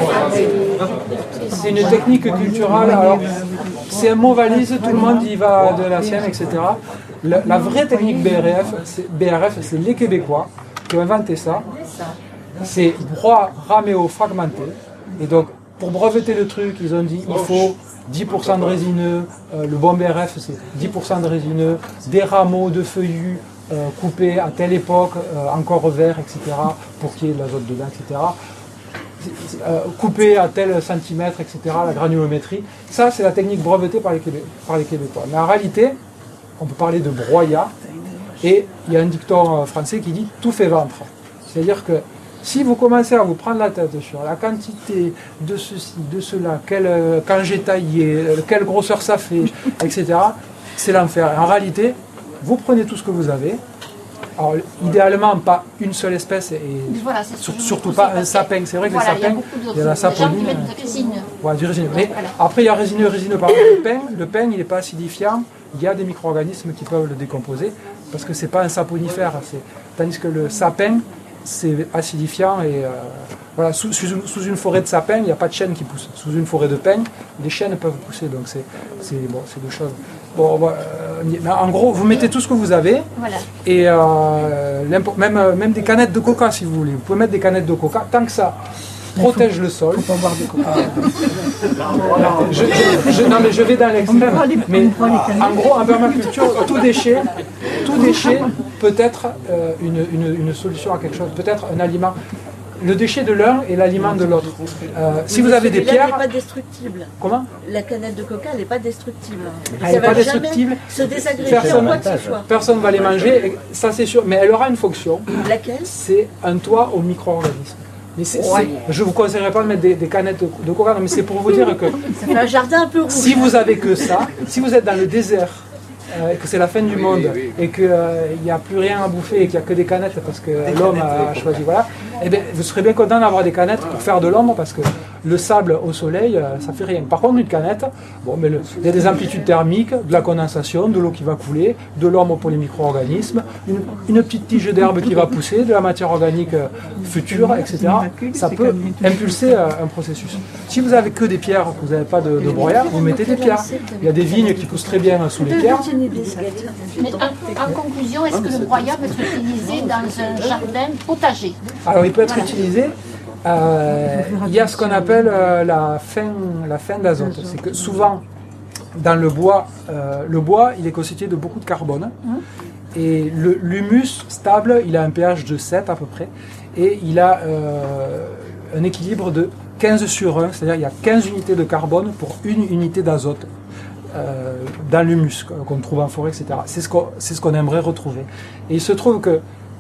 c'est une technique culturelle. Alors, c'est un mot valise, tout le monde y va de la sienne, et cetera. La, la vraie technique B R F, c'est, B R F, c'est les Québécois qui ont inventé ça. C'est broie raméo fragmenté. Et donc, pour breveter le truc, ils ont dit il faut dix pour cent de résineux. Euh, le bon B R F, c'est dix pour cent de résineux, des rameaux de feuillus euh, coupés à telle époque, euh, encore verts, et cetera, pour qu'il y ait de l'azote dedans, et cetera. Euh, coupé à tel centimètre, et cetera, la granulométrie. Ça, c'est la technique brevetée par les, Québé- par les Québécois. Mais en réalité, on peut parler de broyat, et il y a un dicton euh, français qui dit tout fait ventre. C'est-à-dire que si vous commencez à vous prendre la tête sur la quantité de ceci, de cela, quel, euh, quand j'ai taillé, euh, quelle grosseur ça fait, et cetera, c'est l'enfer. Et en réalité, vous prenez tout ce que vous avez. Alors, idéalement, pas une seule espèce, et Voilà, c'est ce sur- que je surtout vous pas conseille, un sapin. C'est vrai que voilà, les sapins, il y a beaucoup de il y a la gens qui saponine. mettent de résine. Ouais, du résineux. Mais Voilà. après, il y a résineux, résineux. Par exemple, le pain, le pain, il n'est pas acidifiant. Il y a des micro-organismes qui peuvent le décomposer parce que c'est pas un saponifère. c'est- Tandis que le sapin, c'est acidifiant et euh, voilà. Sous, sous une, sous une forêt de sapin, il n'y a pas de chêne qui pousse. Sous une forêt de pin, les chênes peuvent pousser. Donc c'est, c'est bon, c'est deux choses. Bon, voilà, euh, mais en gros, vous mettez tout ce que vous avez. Voilà. Et euh, l'impo- même, euh, même des canettes de coca si vous voulez. Vous pouvez mettre des canettes de coca tant que ça protège le sol. Faut pas boire de coca. Je, je- je- non mais je vais dans l'extrême. Mais en gros, en permaculture, tout déchet, tout déchet peut être euh, une, une- une solution à quelque chose, peut-être un aliment. Le déchet de l'un est l'aliment de l'autre. Euh, si vous avez des Celui-là, il pierres, n'est pas destructible. comment La canette de coca, elle n'est pas destructible. Elle Ça n'est va pas jamais destructible. se désagréger Personne- en quoi que ce soit. Personne ne va les manger, et ça c'est sûr. Mais elle aura une fonction. Laquelle? C'est un toit aux micro-organismes. Mais c'est, ouais. c'est, je vous conseillerais pas de mettre des, des canettes de, de coca, mais c'est pour vous dire que ça fait un jardin un peu rouge. Si vous avez que ça, si vous êtes dans le désert, euh, que c'est la fin du oui, monde, oui, oui. et qu'il n'y euh, a plus rien à bouffer et qu'il n'y a que des canettes parce que des l'homme canettes, a choisi, voilà, eh bien, vous serez bien content d'avoir des canettes pour faire de l'ombre parce que le sable au soleil, euh, ça fait rien. Par contre, une canette, bon, mais le, il y a des amplitudes thermiques, de la condensation, de l'eau qui va couler, de l'ombre pour les micro-organismes, une, une petite tige d'herbe qui va pousser, de la matière organique euh, future, et cetera. Ça peut impulser euh, un processus. Si vous avez que des pierres, que vous n'avez pas de, de broyat, vous mettez des pierres. Il y a des vignes qui poussent très bien sous les pierres. Mais en, en conclusion, est-ce que le broyat peut être utilisé dans un jardin potager? Alors, il peut être utilisé. Euh, il y a ce qu'on appelle euh, la fin, la fin d'azote. C'est que souvent, dans le bois, euh, le bois, il est constitué de beaucoup de carbone. Et le, l'humus stable, il a un pH de sept à peu près. Et il a euh, un équilibre de quinze sur un, c'est-à-dire il y a quinze unités de carbone pour une unité d'azote. Euh, dans l'humus qu'on trouve en forêt, et cetera. C'est ce qu'on, c'est ce qu'on aimerait retrouver. Et il se trouve que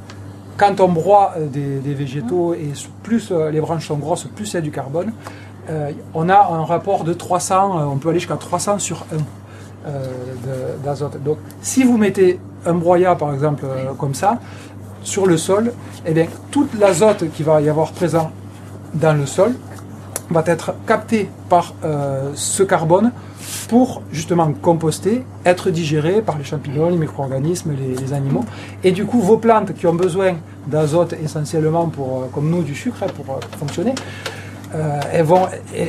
quand on broie des, des végétaux et plus euh, les branches sont grosses, plus il y a du carbone, euh, on a un rapport de trois cents, euh, on peut aller jusqu'à trois cents sur un euh, de, d'azote. Donc si vous mettez un broyat par exemple euh, comme ça, sur le sol, eh bien, toute l'azote qui va y avoir présent dans le sol va être capté par euh, ce carbone pour justement composter, être digéré par les champignons, les micro-organismes, les, les animaux. Et du coup, vos plantes qui ont besoin d'azote essentiellement pour, comme nous, du sucre, pour, pour fonctionner, euh, elles vont,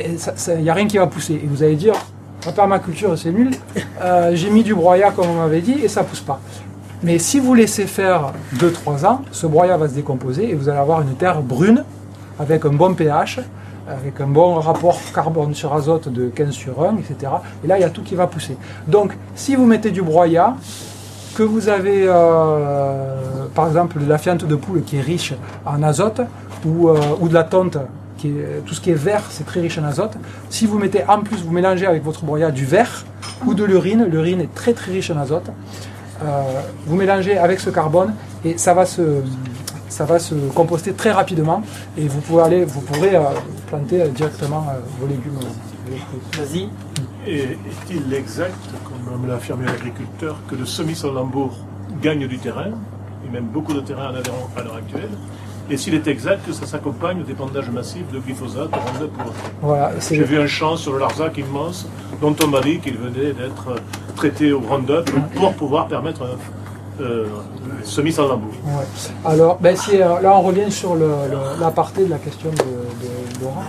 il n'y a rien qui va pousser. Et vous allez dire, la permaculture c'est nul, euh, j'ai mis du broyat comme on m'avait dit et ça ne pousse pas. Mais si vous laissez faire deux trois ans, ce broyat va se décomposer et vous allez avoir une terre brune avec un bon pH, avec un bon rapport carbone sur azote de quinze sur un, et cetera. Et là, il y a tout qui va pousser. Donc, si vous mettez du broyat, que vous avez, euh, par exemple, de la fiente de poule qui est riche en azote, ou, euh, ou de la tonte, qui est, tout ce qui est vert, c'est très riche en azote. Si vous mettez en plus, vous mélangez avec votre broyat du verre ou de l'urine, l'urine est très très riche en azote, euh, vous mélangez avec ce carbone et ça va se... ça va se composter très rapidement et vous pourrez, aller, vous pourrez euh, planter euh, directement euh, vos légumes. Euh, Vas-y. Et est-il exact, comme me l'a affirmé l'agriculteur, que le semis sans labour gagne du terrain, et même beaucoup de terrain en Aveyron à l'heure actuelle, et s'il est exact que ça s'accompagne d'épandage massif de glyphosate, de Roundup ou autre. Voilà, j'ai vu un champ sur le Larzac immense dont on m'a dit qu'il venait d'être traité au Roundup pour pouvoir permettre un Euh, semis sans labour. Ouais. Alors, ben, si, euh, là on revient sur le, le, l'aparté de la question de, de Laurent.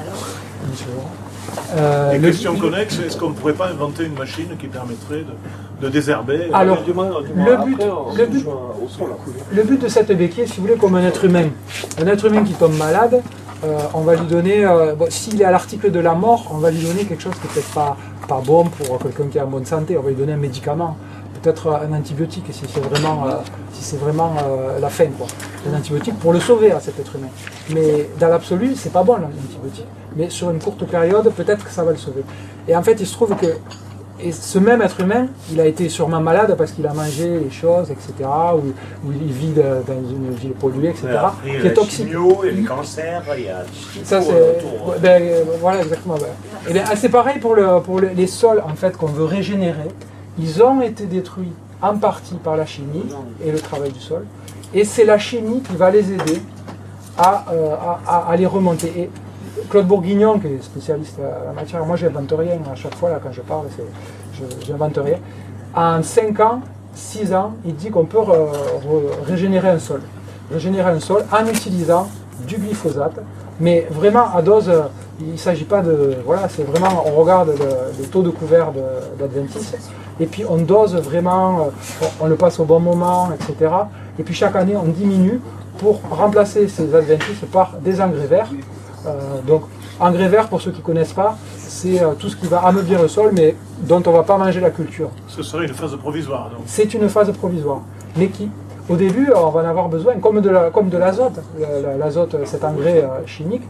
Euh, Et le, question connexe, est-ce qu'on ne pourrait pas inventer une machine qui permettrait de, de désherber? Alors, du moins, du moins, le, but, après, le, but, au sol, le but de cette béquille, si vous voulez, comme un être humain, un être humain qui tombe malade, euh, on va lui donner, euh, bon, s'il est à l'article de la mort, on va lui donner quelque chose qui n'est peut-être pas, pas bon pour quelqu'un qui est en bonne santé, on va lui donner un médicament. Peut-être un antibiotique si c'est vraiment, euh, si c'est vraiment euh, la fin, quoi. Un antibiotique pour le sauver à cet être humain. Mais dans l'absolu, c'est pas bon l'antibiotique. Mais sur une courte période, peut-être que ça va le sauver. Et en fait, il se trouve que et ce même être humain, il a été sûrement malade parce qu'il a mangé les choses, et cetera, ou, ou il vit de, dans une ville polluée, et cetera, il y a qui est toxique. Chimio, et les cancers, il y a ça, c'est, autour. Ben, voilà, exactement. Ben. Et bien, c'est pareil pour, le, pour le, les sols en fait qu'on veut régénérer. Ils ont été détruits en partie par la chimie et le travail du sol. Et c'est la chimie qui va les aider à, euh, à, à les remonter. Et Claude Bourguignon, qui est spécialiste à la matière, moi j'invente rien à chaque fois là, quand je parle, c'est, je n'invente rien. En cinq ans, six ans, il dit qu'on peut re, re, régénérer un sol. Régénérer un sol en utilisant du glyphosate, mais vraiment à dose. Il ne s'agit pas de... Voilà, c'est vraiment... On regarde le, le taux de couvert de, d'Adventis, et puis on dose vraiment, on, on le passe au bon moment, et cetera. Et puis chaque année, on diminue pour remplacer ces Adventis par des engrais verts. Euh, donc, engrais verts, pour ceux qui ne connaissent pas, c'est euh, tout ce qui va ameublir le sol, mais dont on ne va pas manger la culture. Ce serait une phase provisoire, donc. C'est une phase provisoire, mais qui... Au début, on va en avoir besoin, comme de, la, comme de l'azote. L'azote, cet engrais chimique,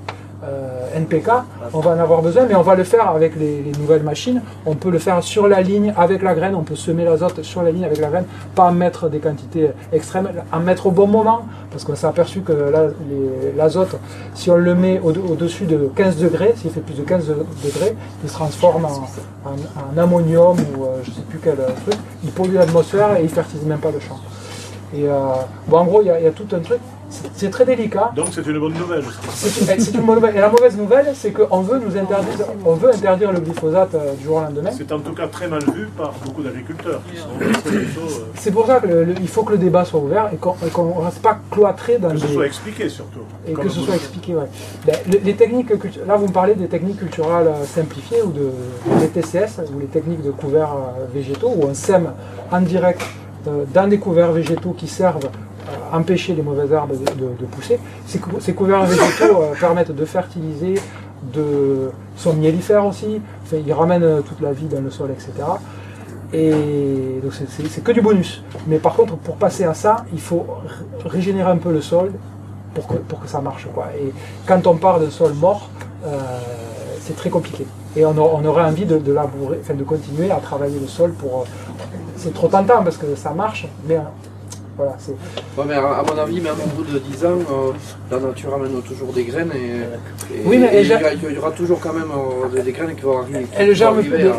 euh, N P K, on va en avoir besoin, mais on va le faire avec les, les nouvelles machines. On peut le faire sur la ligne avec la graine, on peut semer l'azote sur la ligne avec la graine, pas en mettre des quantités extrêmes, en mettre au bon moment, parce qu'on s'est aperçu que l'azote, si on le met au, au-dessus de quinze degrés, s'il fait plus de quinze degrés, il se transforme en, en, en ammonium ou euh, je ne sais plus quel truc, il pollue l'atmosphère et il ne fertilise même pas le champ. Et euh, bon, en gros, il y, y a tout un truc. C'est très délicat. Donc c'est une bonne nouvelle. C'est une bonne nouvelle. Et la mauvaise nouvelle, c'est qu'on veut nous interdire, on veut interdire le glyphosate euh, du jour au lendemain. C'est en tout cas très mal vu par beaucoup d'agriculteurs. C'est pour ça qu'il faut que le débat soit ouvert et qu'on ne reste pas cloîtré dans que des... ce soit expliqué surtout. Et que ce soit expliqué, ouais. Ben, les techniques, là vous me parlez des techniques culturales simplifiées ou de, des T C S, ou les techniques de couverts végétaux, où on sème en direct euh, dans des couverts végétaux qui servent à empêcher les mauvaises herbes de, de, de pousser. Ces, ces couverts végétaux euh, permettent de fertiliser, de, sont mellifères aussi, enfin, ils ramènent toute la vie dans le sol, et cetera. Et donc c'est que du bonus. Mais par contre, pour passer à ça, il faut régénérer un peu le sol pour que, pour que ça marche, quoi. Et quand on part d'un sol mort, euh, c'est très compliqué. Et on, a, on aurait envie de, de labourer, enfin de continuer à travailler le sol pour... Euh, c'est trop tentant parce que ça marche, mais... Voilà, ouais, mais à, à mon avis, même au bout de dix ans, euh, la nature amène toujours des graines et, et, oui, mais et il, y a, il y aura toujours quand même euh, des, des graines qui vont arriver. Et le germe,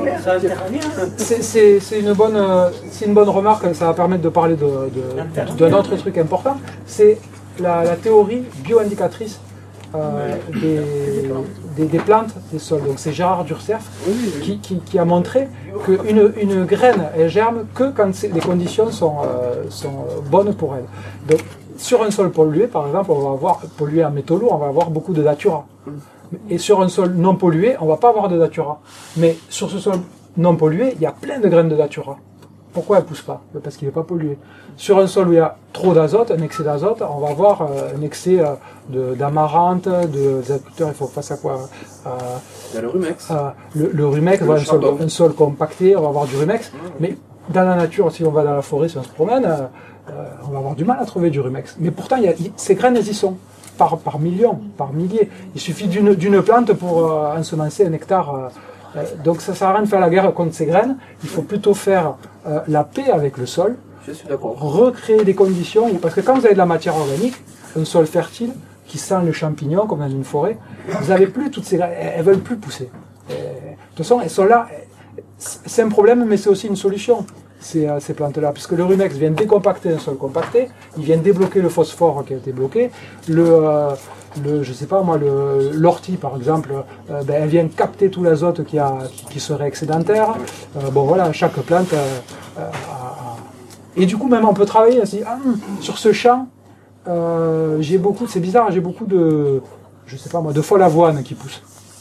c'est une bonne, c'est une bonne remarque. Ça va permettre de parler d'un de, de, autre truc important. C'est la, la théorie bio-indicatrice euh, des, des, des plantes des sols. Donc c'est Gérard Durcerf qui, qui, qui a montré qu'une une graine elle germe que quand les conditions sont, euh, sont bonnes pour elle. Donc sur un sol pollué, par exemple, on va avoir pollué en métaux lourds, on va avoir beaucoup de datura. Et sur un sol non pollué, on ne va pas avoir de datura. Mais sur ce sol non pollué, il y a plein de graines de datura. Pourquoi elles ne poussent pas? Parce qu'il n'est pas pollué. Sur un sol où il y a trop d'azote, un excès d'azote, on va avoir euh, un excès euh, d'amarante, de, des agriculteurs, il faut face à quoi euh, Il y a le rumex. Euh, le, le rumex, le voilà, un, sol, un sol compacté, on va avoir du rumex. Mmh. Mais dans la nature, si on va dans la forêt, si on se promène, euh, on va avoir du mal à trouver du rumex. Mais pourtant, il y a, ces graines, elles y sont. Par, par millions, par milliers. Il suffit d'une plante pour euh, ensemencer un hectare. Euh, Euh, donc ça ne sert à rien de faire la guerre contre ces graines, il faut plutôt faire euh, la paix avec le sol, je suis d'accord, recréer des conditions, parce que quand vous avez de la matière organique, un sol fertile, qui sent le champignon comme dans une forêt, vous n'avez plus toutes ces graines, elles ne veulent plus pousser. Et, de toute façon, elles sont là, c'est un problème, mais c'est aussi une solution, ces, ces plantes-là, puisque le rumex vient décompacter un sol compacté, il vient débloquer le phosphore qui a été bloqué, le... Euh, Le, je sais pas moi, l'ortie par exemple, euh, ben, elle vient capter tout l'azote qui, a, qui, qui serait excédentaire. Euh, bon voilà, chaque plante euh, euh, a... Et du coup même on peut travailler ainsi. Ah, sur ce champ, euh, j'ai beaucoup, c'est bizarre, j'ai beaucoup de, je sais pas moi, de folle avoine qui pousse.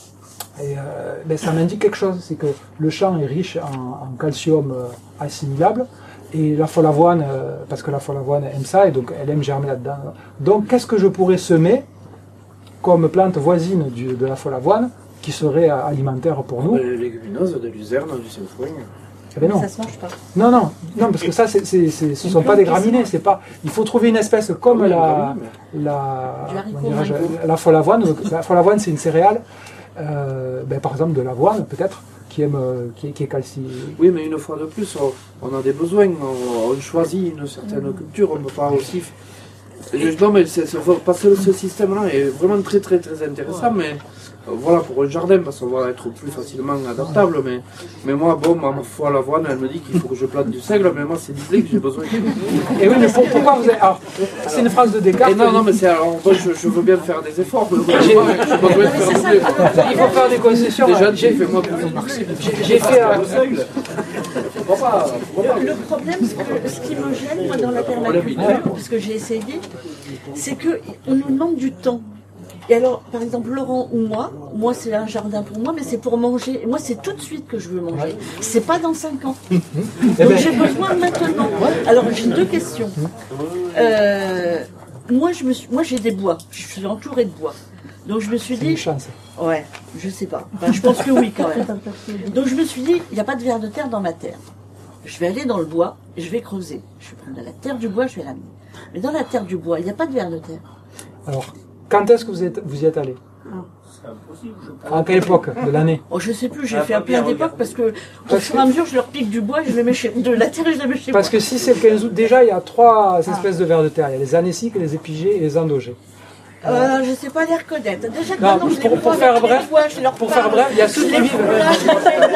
Et euh, ben, ça m'indique quelque chose, c'est que le champ est riche en, en calcium euh, assimilable. Et la folle avoine, euh, parce que la folle avoine aime ça, et donc elle aime germer là-dedans. Donc qu'est-ce que je pourrais semer comme plante voisine du, de la folle avoine, qui serait alimentaire pour nous? Les légumineuses, de luzerne, du sainfoin. Eh ben non. Ça se mange pas. Non, non, non, parce que ça, c'est, c'est, c'est, ce ne sont pas des graminées. C'est pas. Il faut trouver une espèce comme oui, la, la, la, la folle avoine. La folle avoine, c'est une céréale, euh, ben, par exemple de l'avoine, peut-être, qui aime, qui, qui est calciée. Oui, mais une fois de plus, on, on a des besoins. On, on choisit une certaine culture. On ne peut pas aussi. Non, mais c'est, c'est, parce que ce système-là est vraiment très très très intéressant, mais euh, voilà, pour un jardin, parce qu'on va être plus facilement adaptable, mais, mais moi, bon, ma foi, l'avoine, elle me dit qu'il faut que je plante du seigle, mais moi, c'est d'idée que j'ai besoin. Et oui, mais pour, pourquoi vous avez... Alors, c'est une phrase de Descartes. Et non, non, mais c'est, alors, moi, je, je veux bien faire des efforts, mais moi, j'ai besoin de faire ça. Il faut faire des concessions. Déjà, j'ai fait moi plus J'ai fait... Euh, Le problème, que, ce qui me gêne moi, dans la permaculture, parce que j'ai essayé, c'est qu'on nous demande du temps. Et alors, par exemple, Laurent ou moi, moi c'est un jardin pour moi, mais c'est pour manger. Et moi, c'est tout de suite que je veux manger. C'est pas dans cinq ans. Donc j'ai besoin maintenant. Alors j'ai deux questions. Euh, moi, je me suis, moi j'ai des bois. Je suis entourée de bois. Donc je me suis dit, ouais, je sais pas. Enfin, je pense que oui quand même. Donc je me suis dit, il n'y a pas de vers de terre dans ma terre. Je vais aller dans le bois, je vais creuser. Je vais prendre la terre du bois, je vais l'amener. Mais dans la terre du bois, il n'y a pas de vers de terre. Alors, quand est-ce que vous, êtes, vous y êtes allé? C'est impossible, je À quelle époque de l'année? Oh, je sais plus, j'ai Ah, fait à pas bien, plein d'époques regarde. parce que au Parce fur et à mesure, je leur pique du bois, je les mets chez, de la terre et je les mets chez Parce moi. que si c'est le quinze août, déjà il y a trois espèces de vers de terre. Il y a les anéciques, les épigées et les endogées. Euh, je sais pas les reconnaître. Déjà que Non, maintenant, je les pour, pour vois faire avec les bref, voix, je leur pour parle. faire bref, il y a ceux Je qui les vivent. vois, je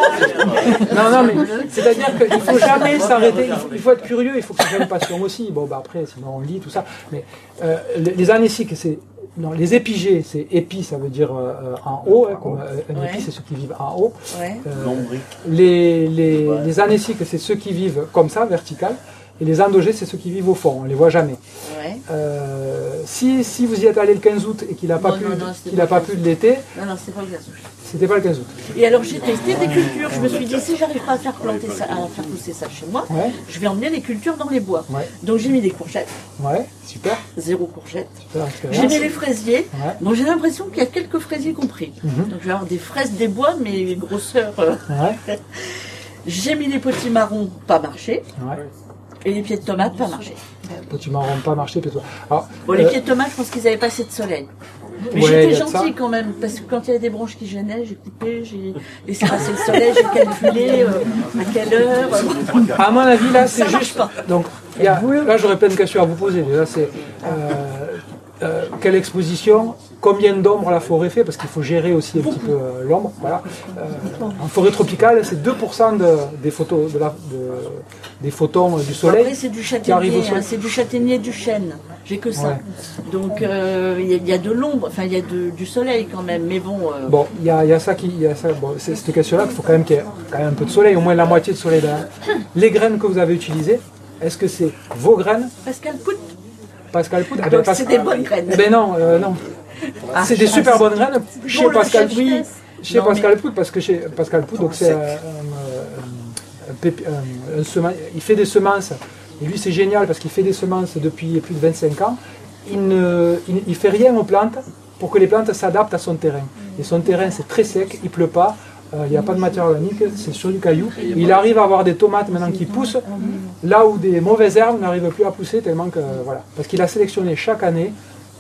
les vois. Non, non, mais c'est-à-dire qu'il ne faut jamais s'arrêter, il faut, il faut être curieux, il faut que ça soit une passion aussi. Bon, bah après, sinon on lit tout ça. Mais euh, les, les anéciques, c'est. Non, les épigées, c'est épi, ça veut dire euh, en haut, hein, comme euh, un Ouais. épi, c'est ceux qui vivent en haut. Ouais. Euh, Lombric. les, les, les anéciques, c'est ceux qui vivent comme ça, vertical. Et les endogées, c'est ceux qui vivent au fond, on les voit jamais. Ouais. Euh, si, si vous y êtes allé le quinze août et qu'il n'a pas Non, plu, non, non, c'était qu'il a pas pas plu de l'été, Non, non, c'est pas le gazon. c'était pas le quinze août. Et alors j'ai testé des cultures. Je me suis dit si j'arrive pas à faire planter ça, à faire pousser ça chez moi, Ouais. je vais emmener les cultures dans les bois. Ouais. Donc j'ai mis des courgettes, Ouais, super. zéro courgette. Super expérience. J'ai mis les fraisiers. Ouais. Donc j'ai l'impression qu'il y a quelques fraisiers compris. Mhm. Donc je vais avoir des fraises des bois, mais grosseur. euh. Ouais. J'ai mis les potimarrons, pas marché. Ouais. Et les pieds de tomates, pas marché. Petit marron pas marché, plutôt. Alors, Bon, les euh, pieds de tomates, je pense qu'ils avaient pas assez de soleil. Mais Ouais, j'étais il y a de ça. gentille quand même, parce que quand il y avait des branches qui gênaient, j'ai coupé, j'ai laissé passer le soleil, j'ai calculé euh, à quelle heure. euh. à mon avis, là, c'est Ça marche juste. pas. Donc, il y a, là, j'aurais plein de questions à vous poser. Déjà, c'est euh, euh, quelle exposition, combien d'ombre la forêt fait, parce qu'il faut gérer aussi un petit peu euh, l'ombre. Voilà. Euh, en forêt tropicale, c'est deux pour cent de, des photos, de la, de, des photons du soleil. Après, c'est du qui arrive au châtaignier, soleil. hein, c'est du châtaignier et du chêne. J'ai que ça. Ouais. Donc, euh, il y, a- il y a de l'ombre, enfin, il y a de- du soleil quand même, mais bon. euh, Bon, il y a, il y a ça qui, il y a ça. Bon, c'est cette question-là qu'il faut quand même qu'il y ait quand même un peu de soleil, au moins la moitié de soleil dedans. Les graines que vous avez utilisées, est-ce que c'est vos graines, Pascal Pout, Pascal Pout? Donc, c'est des bonnes graines. Eh ben non, euh, non. Ah, c'est des ah, super c'est- bonnes graines chez Bon, le Pascal. chef, oui. Chez Non, Pascal mais- Pout, parce que chez Pascal Pout, donc c'est un, un- un pépi- un- un sema- il fait des semences. Et lui, c'est génial parce qu'il fait des semences depuis plus de vingt-cinq ans. Il ne, il, il fait rien aux plantes pour que les plantes s'adaptent à son terrain. Et son terrain, c'est très sec, il pleut pas. euh, Il n'y a pas de matière organique, c'est sur du caillou. Il arrive à avoir des tomates maintenant qui poussent, là où des mauvaises herbes n'arrivent plus à pousser tellement que voilà. Parce qu'il a sélectionné chaque année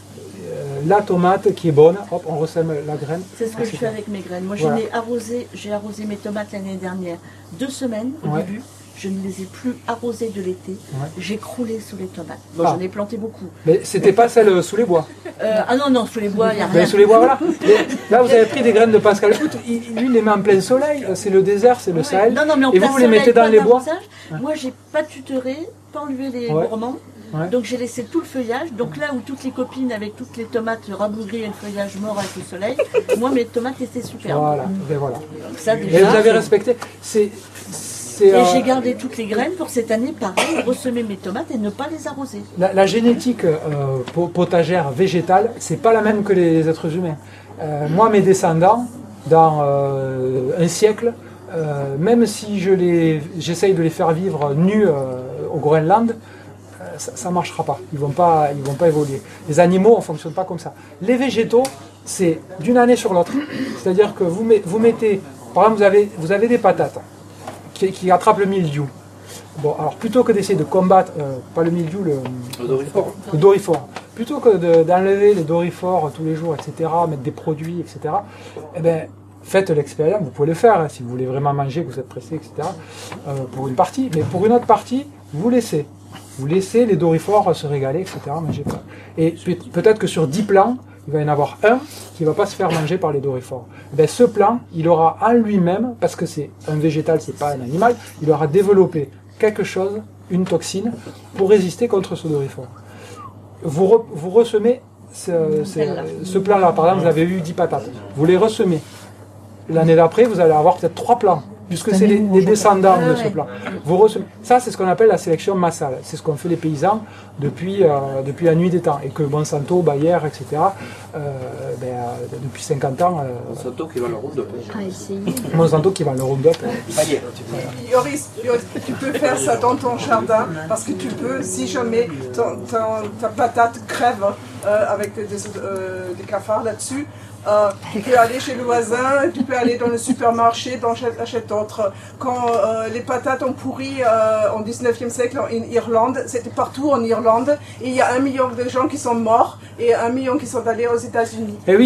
euh, la tomate qui est bonne. Hop, on ressème la graine. c'est ce que Ah, je c'est fais bien. avec mes graines. Moi, Voilà. je l'ai arrosé, j'ai arrosé mes tomates l'année dernière, deux semaines au Ouais. début. Je ne les ai plus arrosées de l'été. Ouais. J'ai croulé sous les tomates. Bon, Ah. j'en ai planté beaucoup. Mais c'était pas celle sous les bois. Euh, ah non, non, sous les bois, il n'y a Mais rien. sous les bois, voilà. Mais là, vous avez pris des graines de Pascal Pout. Il- Lui, il les met en plein soleil. C'est le désert, c'est le Sahel. Non, non, mais en Et vous, plein vous les soleil, mettez dans pas les bois. d'arrosage. Moi, j'ai pas tutoré, pas enlevé les Ouais. gourmands. Ouais. Donc j'ai laissé tout le feuillage. Donc là où toutes les copines avec toutes les tomates rabougries et le feuillage mort avec le soleil, moi mes tomates étaient superbes. Voilà. Ben voilà. Donc ça Et déjà. vous avez respecté. C'est. c'est, Et euh, j'ai gardé toutes les graines pour cette année, pareil, ressemer mes tomates et ne pas les arroser. La, la génétique euh, po- potagère végétale, c'est pas la même que les êtres humains. Euh, moi, mes descendants, dans euh, un siècle, euh, même si je les, j'essaye de les faire vivre nus euh, au Groenland, euh, ça, ça marchera pas. Ils vont pas, ils vont pas évoluer. Les animaux, on fonctionne pas comme ça. Les végétaux, c'est d'une année sur l'autre. C'est-à-dire que vous, met- vous mettez, par exemple, vous avez, vous avez des patates qui, qui attrapent le mildiou. Bon, alors plutôt que d'essayer de combattre, euh, pas le mildiou, le, Le dorifort. le dorifort, plutôt que de- d'enlever les dorifores tous les jours, et cetera, mettre des produits, et cetera, eh ben, faites l'expérience, vous pouvez le faire, hein, si vous voulez vraiment manger, que vous êtes pressé, et cetera, euh, pour une partie, mais pour une autre partie, vous laissez. Vous laissez les dorifores se régaler, et cetera, manger pas. Et peut- peut-être que sur dix plants, il va y en avoir un qui ne va pas se faire manger par les dorifores. Eh ben, ce plant, il aura en lui-même, parce que c'est un végétal, c'est pas un animal, il aura développé quelque chose, une toxine, pour résister contre ce dorifore. Vous, re- vous ressemez ce, ce, ce plant-là, par exemple, vous avez eu dix patates, vous les ressemez. L'année d'après, vous allez avoir peut-être trois plants, puisque c'est les, les descendants de ce plant. Vous ressemez. Ça, c'est ce qu'on appelle la sélection massale. C'est ce qu'ont fait les paysans depuis, euh, depuis la nuit des temps. Et que Monsanto, Bayer, et cetera, euh, ben, euh, depuis cinquante ans, euh, Monsanto qui va le Roundup. À essayer. Monsanto qui va le Roundup. Bayer. Yoris, Yoris, tu peux faire ça dans ton jardin parce que tu peux, si jamais ton- ton- ta patate crève euh, avec des, euh, des cafards là-dessus, euh, tu peux aller chez le voisin, tu peux aller dans le supermarché, dans achète d'autres. Quand euh, les patates ont pourri euh, au dix-neuvième siècle en Irlande, c'était partout en Irlande, et il y a un million de gens qui sont morts et un million qui sont allés aux États-Unis. Et oui,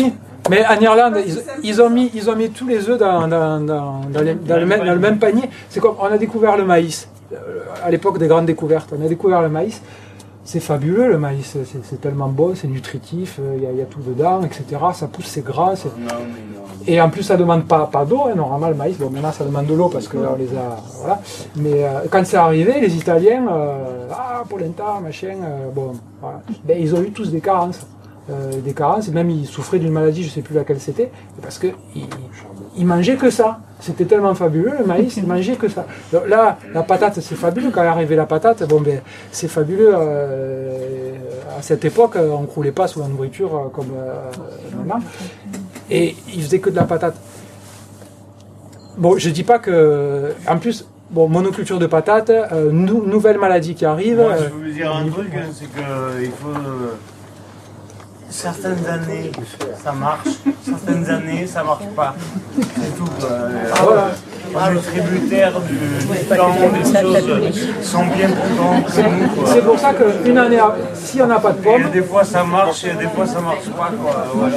Mais en Irlande, ils, ils, ont mis, ils ont mis tous les œufs dans, dans, dans, dans, les, dans, le, même, dans le même panier. C'est comme on a découvert le maïs, à l'époque des grandes découvertes. On a découvert le maïs. C'est fabuleux le maïs, c'est tellement bon, c'est nutritif, il y, y a tout dedans, et cetera. Ça pousse, c'est gras. Et en plus, ça ne demande pas, pas d'eau, hein, normalement le maïs. Bon, maintenant ça demande de l'eau parce qu'on les a. Voilà. Mais euh, quand c'est arrivé, les Italiens, euh, ah, polenta, machin, euh, bon, voilà. Ben, ils ont eu tous des carences. Euh, des carences, et même ils souffraient d'une maladie, je ne sais plus laquelle c'était, parce qu'ils ils mangeaient que ça. C'était tellement fabuleux le maïs, ils mangeaient que ça. Donc là, la patate, c'est fabuleux. Quand est arrivée la patate, bon ben, c'est fabuleux. Euh, à cette époque, on ne croulait pas sous la nourriture euh, comme euh, maintenant. Et ils faisaient que de la patate. Bon, je dis pas que. En plus, bon, monoculture de patates, euh, nou, nouvelle maladie qui arrive. Moi, je veux vous dire un truc, c'est qu'il faut. Euh, certaines années, ça marche, certaines années, ça marche pas. C'est tout. Euh, voilà. On est tributaire du, du temps, les choses sont bien plus grandes que nous. C'est pour ça qu'une année, si on n'a pas de pommes. Et des fois ça marche et des fois ça marche pas. Quoi. Voilà.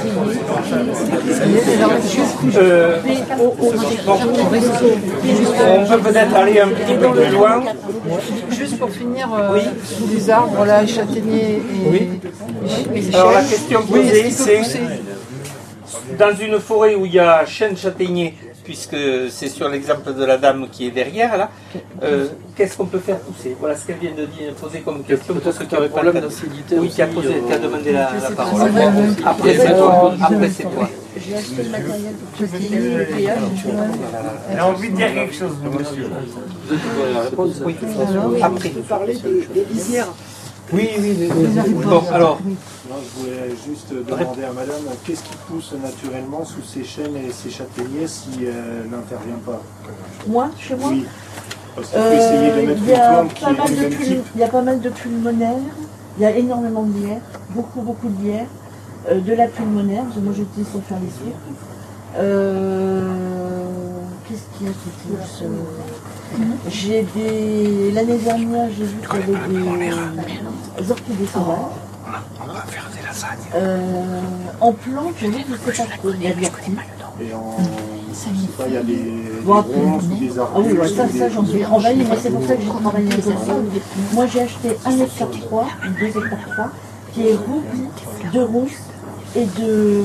Euh, on peut peut-être aller un petit peu plus loin. Juste pour finir, euh, oui. Sous les arbres, là, châtaigniers et. Oui. et, et Alors la question posée, oui, c'est dans une forêt où il y a chêne châtaignier, puisque c'est sur l'exemple de la dame qui est derrière là, euh, qu'est-ce qu'on peut faire pousser? Voilà ce qu'elle vient de dire, poser comme question pour ceux qui avaient pas problème d'acidité. Oui, qui a, posé, qui a demandé la, la parole. Après c'est toi. Après c'est toi. J'ai acheté le matériel pour châtaignier et j'ai envie de dire quelque chose, monsieur. Vous avez la réponse? Oui. Après. Je peux parler des, des lisières. Oui, oui, des, des... Bon, alors. Non, je voulais juste demander à madame, qu'est-ce qui pousse naturellement sous ces chênes et ces châtaigniers si elle n'intervient pas? Moi, chez moi? Oui. Parce qu'il faut essayer de mettre une plante qui est du même type. Il y a pas mal de pulmonaires, il y a énormément de lierre, beaucoup, beaucoup de lierre, euh, de la pulmonaire, moi j'utilise pour faire les sucres. Euh, Qu'est-ce qu'il y a qui pousse euh, J'ai des. L'année dernière, j'ai vu qu'il y avait des orchidées sauvages. On va faire des lasagnes. Euh, en plante, je ne sais pas trop. Il y a de l'ortie. Et en. Je sais pas, il y a des, des Bon, bronzes ou des arbres. ah oui, ouais, ça, ça j'en suis envahie. Moi, c'est pour ça que j'ai travaillé avec ça. Moi, j'ai acheté un hectare trois, deux hectares trois, qui est rempli de rousse et de.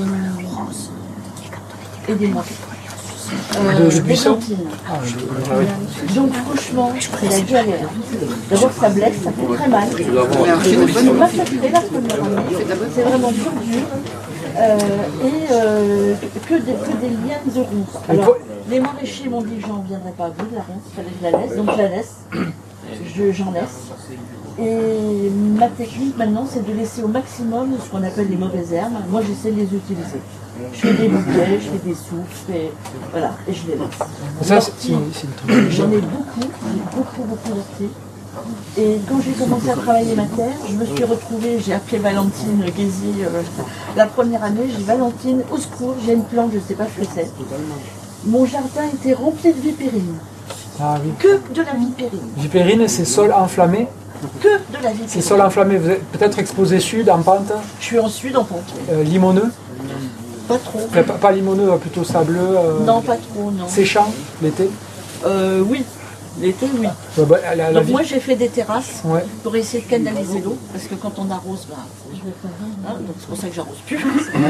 et des mois. Euh, de, de buisson. Ah, donc franchement, c'est la galère. D'abord ça blesse, ça fait très mal. Je ne pas saturer la première année. C'est vraiment dur dur. Euh, et euh, que, des, que des lianes de rousse. Alors, les maraîchers m'ont dit que j'en viendrais pas à bout de la rousse, il fallait que je la laisse, donc je la laisse. J'en laisse. Et ma technique maintenant, c'est de laisser au maximum ce qu'on appelle les mauvaises herbes. Moi, j'essaie de les utiliser. Je fais des bouquets, je fais des soupes, je fais... voilà, et je les laisse. J'en ai beaucoup, j'ai beaucoup, beaucoup d'orties. Et quand j'ai commencé à travailler ma terre, je me suis retrouvée, j'ai appelé Valentine Guézy, euh, la première année, j'ai dit Valentine, au secours, j'ai une plante, je ne sais pas ce que c'est. Mon jardin était rempli de vipérine. Ah, oui. Que de la vipérine. Vipérine, c'est sol enflammé. Que de la vipérine. C'est sol enflammé, vous êtes peut-être exposé sud, en pente. Je suis en sud, en pente. Euh, limoneux. Pas trop. Pas, pas limoneux, plutôt sableux. Euh, non, pas trop, non. Séchant, l'été. Euh, oui. L'été, oui. Ouais, bah, la, la Donc vie... moi j'ai fait des terrasses ouais. pour essayer de canaliser l'eau, parce que quand on arrose, bah, hein, donc c'est pour ça que j'arrose plus.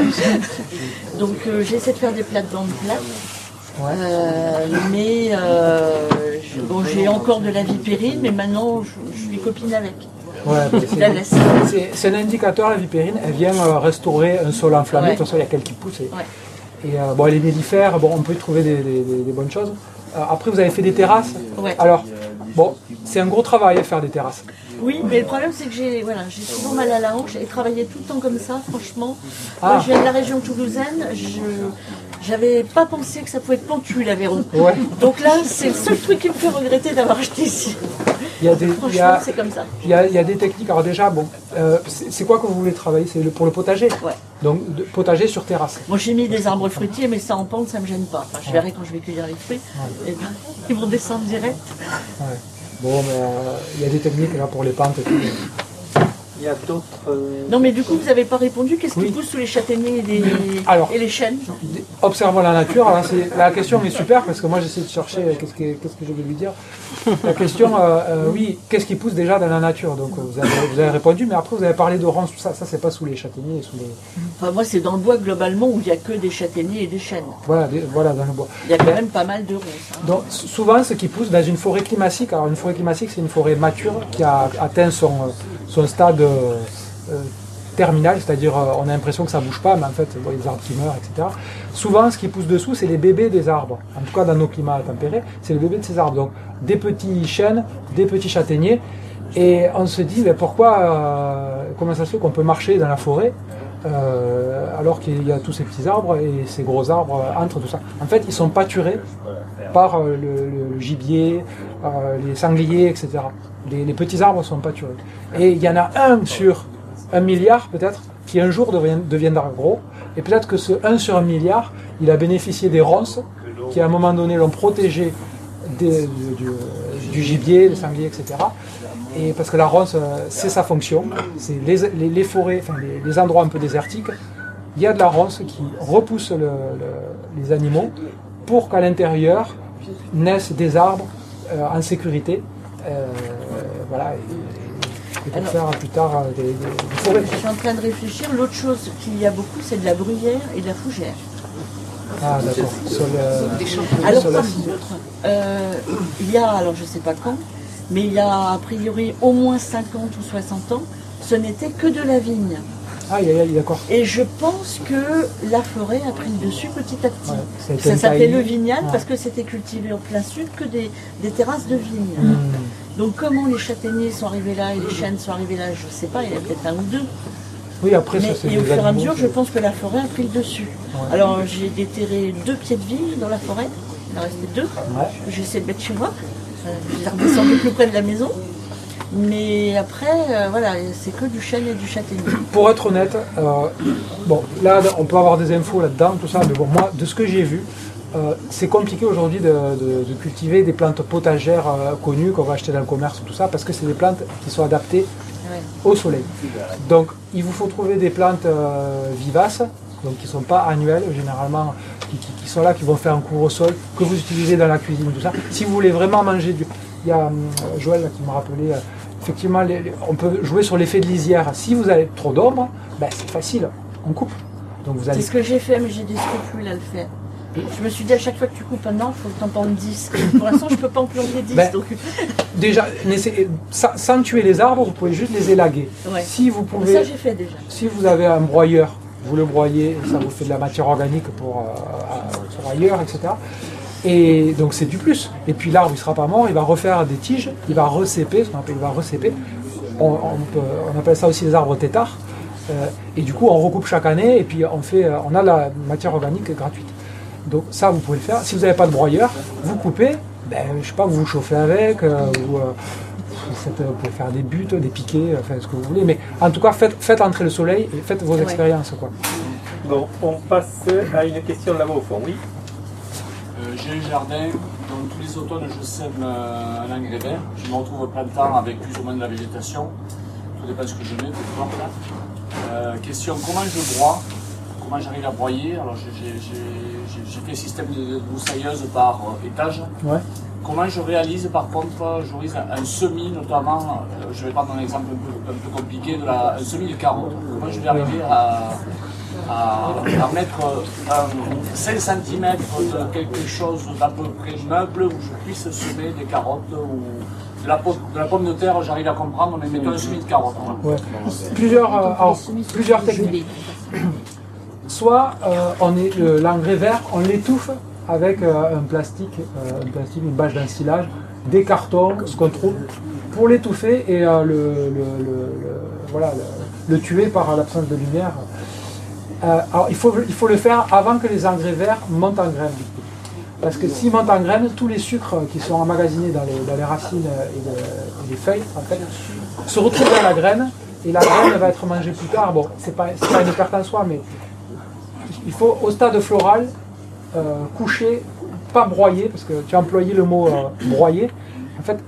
Donc euh, j'ai essayé de faire des plates-bandes plates, ouais. euh, mais euh, je, bon, j'ai encore de la vipérine, mais maintenant je, je suis copine avec. Ouais, c'est un indicateur, la vipérine, elle vient euh, restaurer un sol enflammé, ouais. De toute façon il y a qu'elle qui pousse. Et, ouais. et euh, bon, elle est mellifère, bon, on peut y trouver des, des, des, des bonnes choses. Après, vous avez fait des terrasses. Ouais. Alors, bon, c'est un gros travail à faire des terrasses. Oui, mais le problème, c'est que j'ai voilà, j'ai souvent mal à la hanche et travailler tout le temps comme ça, franchement. Ah. Moi, je viens de la région toulousaine. Je n'avais pas pensé que ça pouvait être pentu, l'Aveyron. Ouais. Donc là, c'est le seul truc qui me fait regretter d'avoir acheté ici. Il y a des, franchement, c'est comme ça. Il y, a, il y a des techniques. Alors déjà, bon, euh, c'est quoi que vous voulez travailler? C'est pour le potager? Ouais. Donc, de, potager sur terrasse. Moi, j'ai mis des arbres fruitiers, mais ça en pente, ça ne me gêne pas. Enfin, je verrai quand je vais cueillir les fruits. Ouais. Et bien, ils vont descendre direct. Ouais. Bon, mais il euh, y a des techniques là pour les pentes et tout. Il y a d'autres... Euh... Non, mais du coup, vous n'avez pas répondu. Qu'est-ce qui pousse sous les châtaigniers et les, Alors, et les chênes? Observons la nature. Alors, la question est super parce que moi, j'essaie de chercher qu'est-ce que, qu'est-ce que je vais lui dire. La question, euh, euh, oui, qu'est-ce qui pousse déjà dans la nature? Donc, vous avez, vous avez répondu, mais après, vous avez parlé de ronces, tout ça. Ça, c'est pas sous les châtaigniers. Sous les... Enfin, moi, c'est dans le bois, globalement, où il n'y a que des châtaigniers et des chênes. Voilà, des, voilà, dans le bois. Il y a quand même pas mal de ronces. Hein. Donc, souvent, ce qui pousse dans une forêt climatique, alors une forêt climatique, c'est une forêt mature qui a atteint son, son stade euh, euh, terminal, c'est-à-dire euh, on a l'impression que ça ne bouge pas, mais en fait, il y a des arbres qui meurent, et cetera. Souvent, ce qui pousse dessous, c'est les bébés des arbres. En tout cas, dans nos climats tempérés, c'est les bébés de ces arbres. Donc, des petits chênes, des petits châtaigniers. Et on se dit, mais pourquoi, euh, comment ça se fait qu'on peut marcher dans la forêt euh, alors qu'il y a tous ces petits arbres et ces gros arbres euh, entre tout ça. En fait, ils sont pâturés par euh, le, le gibier, euh, les sangliers, et cetera. Les, les petits arbres sont pâturés. Et il y en a un sur un milliard peut-être qui un jour devient, deviendra gros. Et peut-être que ce un sur un milliard, il a bénéficié des ronces qui à un moment donné l'ont protégé des, du, du, du gibier, des sangliers, et cetera. Et parce que la ronce, c'est sa fonction. C'est les, les, les forêts, enfin les, les endroits un peu désertiques. Il y a de la ronce qui repousse le, le, les animaux pour qu'à l'intérieur naissent des arbres euh, en sécurité. Euh, voilà. Et, et pour Alors, faire plus tard des, des, des forêts. Je suis en train de réfléchir. L'autre chose qu'il y a beaucoup, c'est de la bruyère et de la fougère. Ah d'accord. Sur le, alors, sur par contre, euh, il y a, alors je ne sais pas quand, mais il y a a priori au moins cinquante ou soixante ans, ce n'était que de la vigne. Ah, il y a, d'accord. Et je pense que la forêt a pris le dessus petit à petit. Ouais, ça s'appelait taillé. le vignal Ouais. parce que c'était cultivé en plein sud que des, des terrasses de vigne. Mmh. Donc comment les châtaigniers sont arrivés là et les chênes sont arrivés là, je ne sais pas, il y en a peut-être un ou deux. Oui, après, Mais, ça, c'est et au des fur et à animaux, mesure, c'est- je pense que la forêt a pris le dessus. Ouais. Alors j'ai déterré deux pieds de vigne dans la forêt, il en restait deux. Ouais. J'essaie de mettre chez moi, euh, je les redescends plus près de la maison. Mais après, euh, voilà, c'est que du chêne et du châtaignier. Pour être honnête, euh, bon, là, on peut avoir des infos là-dedans, tout ça, mais bon, moi, de ce que j'ai vu, euh, c'est compliqué aujourd'hui de, de- de cultiver des plantes potagères euh, connues qu'on va acheter dans le commerce, tout ça, parce que c'est des plantes qui sont adaptées Ouais. au soleil. Donc, il vous faut trouver des plantes euh, vivaces, donc qui ne sont pas annuelles, généralement, qui, qui- qui sont là, qui vont faire un couvre-sol, que vous utilisez dans la cuisine, tout ça. Si vous voulez vraiment manger du... Il y a hum, Joël là, qui me rappelait, euh, effectivement, les- les- on peut jouer sur l'effet de lisière. Si vous avez trop d'ombre, ben, c'est facile, on coupe. Donc vous C'est allez... ce que j'ai fait, mais j'ai des scrupules à le faire. Je me suis dit à chaque fois que tu coupes un an, il faut que tu en plantes dix. Pour l'instant, je ne peux pas en planter dix. Ben, donc... Déjà, n'essayez- sans, sans tuer les arbres, vous pouvez juste les élaguer. Ouais. Si vous Mais pouvez... ça, j'ai fait déjà. Si vous avez un broyeur, vous le broyez, ça vous fait de la matière organique pour, euh, pour ailleurs, et cetera. Et donc c'est du plus. Et puis l'arbre, il ne sera pas mort, il va refaire des tiges, il va recéper, ce qu'on appelle, il va recéper. On, on, peut- on appelle ça aussi les arbres têtards. Euh, et du coup, on recoupe chaque année et puis on, fait, on a la matière organique gratuite. Donc ça, vous pouvez le faire. Si vous n'avez pas de broyeur, vous coupez, ben, je sais pas, vous vous chauffez avec, euh, ou, euh, vous, faites, vous pouvez faire des buttes, des piquets, enfin ce que vous voulez. Mais en tout cas, faites, faites entrer le soleil et faites vos Ouais. expériences, quoi. Bon, on passe à une question là-bas au fond, oui. Euh, J'ai un jardin, donc tous les automnes je sème euh, un engrais vert. Je me retrouve au printemps avec plus ou moins de la végétation. Tout dépend de ce que je mets, peu importe. Là. Euh, question, comment je broie? Comment j'arrive à broyer? Alors j'ai- j'ai j'ai- j'ai fait un système de, de broussailleuse par euh, étage. Ouais. Comment je réalise par contre, je réalise un, un semis notamment, euh, je vais prendre un exemple un peu, un peu compliqué, de la, un semis de carottes. Comment je vais arriver à, à, à mettre euh, un cinq centimètres de quelque chose d'à peu près meuble où je puisse semer des carottes ou de la, pomme, de la pomme de terre, j'arrive à comprendre, mais mettons un semis de carottes. Voilà. Ouais. Plusieurs, euh, alors, plusieurs techniques. Soit euh, on est le- l'engrais vert, on l'étouffe avec euh, un plastique, euh, un plastique, une bâche d'ensilage, des cartons, ce qu'on trouve, pour l'étouffer et euh, le, le- le- le- voilà, le, le tuer par l'absence de lumière. Euh, alors il faut, il faut le faire avant que les engrais verts montent en graines. Parce que s'ils montent en graines, tous les sucres qui sont emmagasinés dans les, dans les racines et, le- et les feuilles, en fait, se retrouvent dans la graine, et la graine va être mangée plus tard. Bon, c'est pas, c'est pas une perte en soi, mais il faut, au stade floral, euh, coucher, pas broyer, parce que tu as employé le mot euh, broyer. En fait,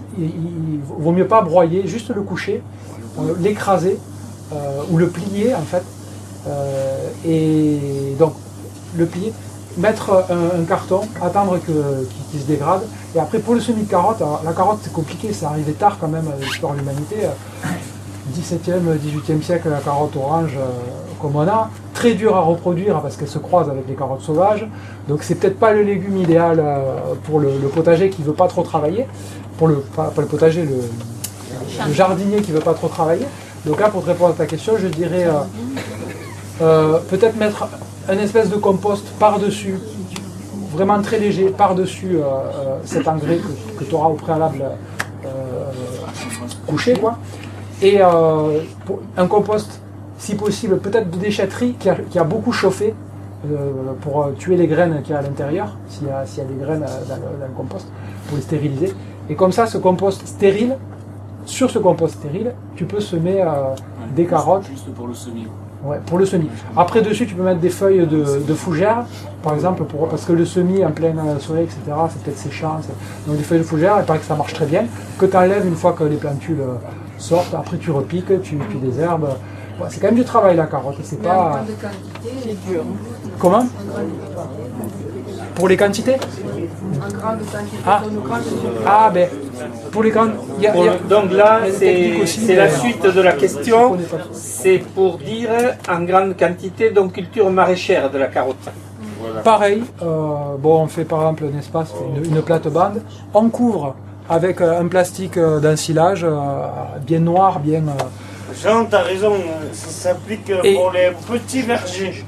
il, il vaut mieux pas broyer, juste le coucher, euh, l'écraser euh, ou le plier en fait. Euh, et donc le plier, mettre un, un carton, attendre que, qu'il, qu'il se dégrade. Et après pour le semis de carotte, alors, la carotte c'est compliqué, c'est arrivé tard quand même à l'histoire de l'humanité. dix-septième, dix-huitième siècle, la carotte orange euh, comme on a, très dure à reproduire parce qu'elle se croise avec les carottes sauvages. Donc c'est peut-être pas le légume idéal euh, pour le, le potager qui veut pas trop travailler, pour le pas, pas le potager, le, le jardinier qui veut pas trop travailler. Donc là pour te répondre à ta question, je dirais euh, euh, peut-être mettre une espèce de compost par-dessus, vraiment très léger, par-dessus euh, euh, cet engrais que, que tu auras au préalable euh, couché, quoi. Et euh, pour un compost, si possible, peut-être de déchetterie qui a, qui a beaucoup chauffé euh, pour euh, tuer les graines qu'il y a à l'intérieur, s'il y a, s'il y a des graines dans le, dans le compost, pour les stériliser. Et comme ça, ce compost stérile, sur ce compost stérile, tu peux semer euh, des carottes. Juste pour le semis. Ouais, pour le semis. Après, dessus, tu peux mettre des feuilles de, de fougère, par exemple, pour, parce que le semis en plein soleil, et cetera, c'est peut-être séchant. C'est... Donc, des feuilles de fougère, il paraît que ça marche très bien, que tu enlèves une fois que les plantules sortent. Après, tu repiques, tu, tu désherbes. Ouais, c'est quand même du travail, la carotte. C'est pas. En grande quantité, c'est dur. Comment? Pour les quantités? En grande quantité. Ah, ah ben, pour les grandes. Y a, y a, donc là, c'est, aussi, c'est la mais, suite de la question. C'est pour dire en grande quantité, donc culture maraîchère de la carotte. Voilà. Pareil, euh, bon, on fait par exemple un espace, une, une plate-bande, on couvre avec un plastique d'ensilage euh, bien noir, bien. Euh, Jean, t'as raison, ça s'applique et, pour les petits vergers.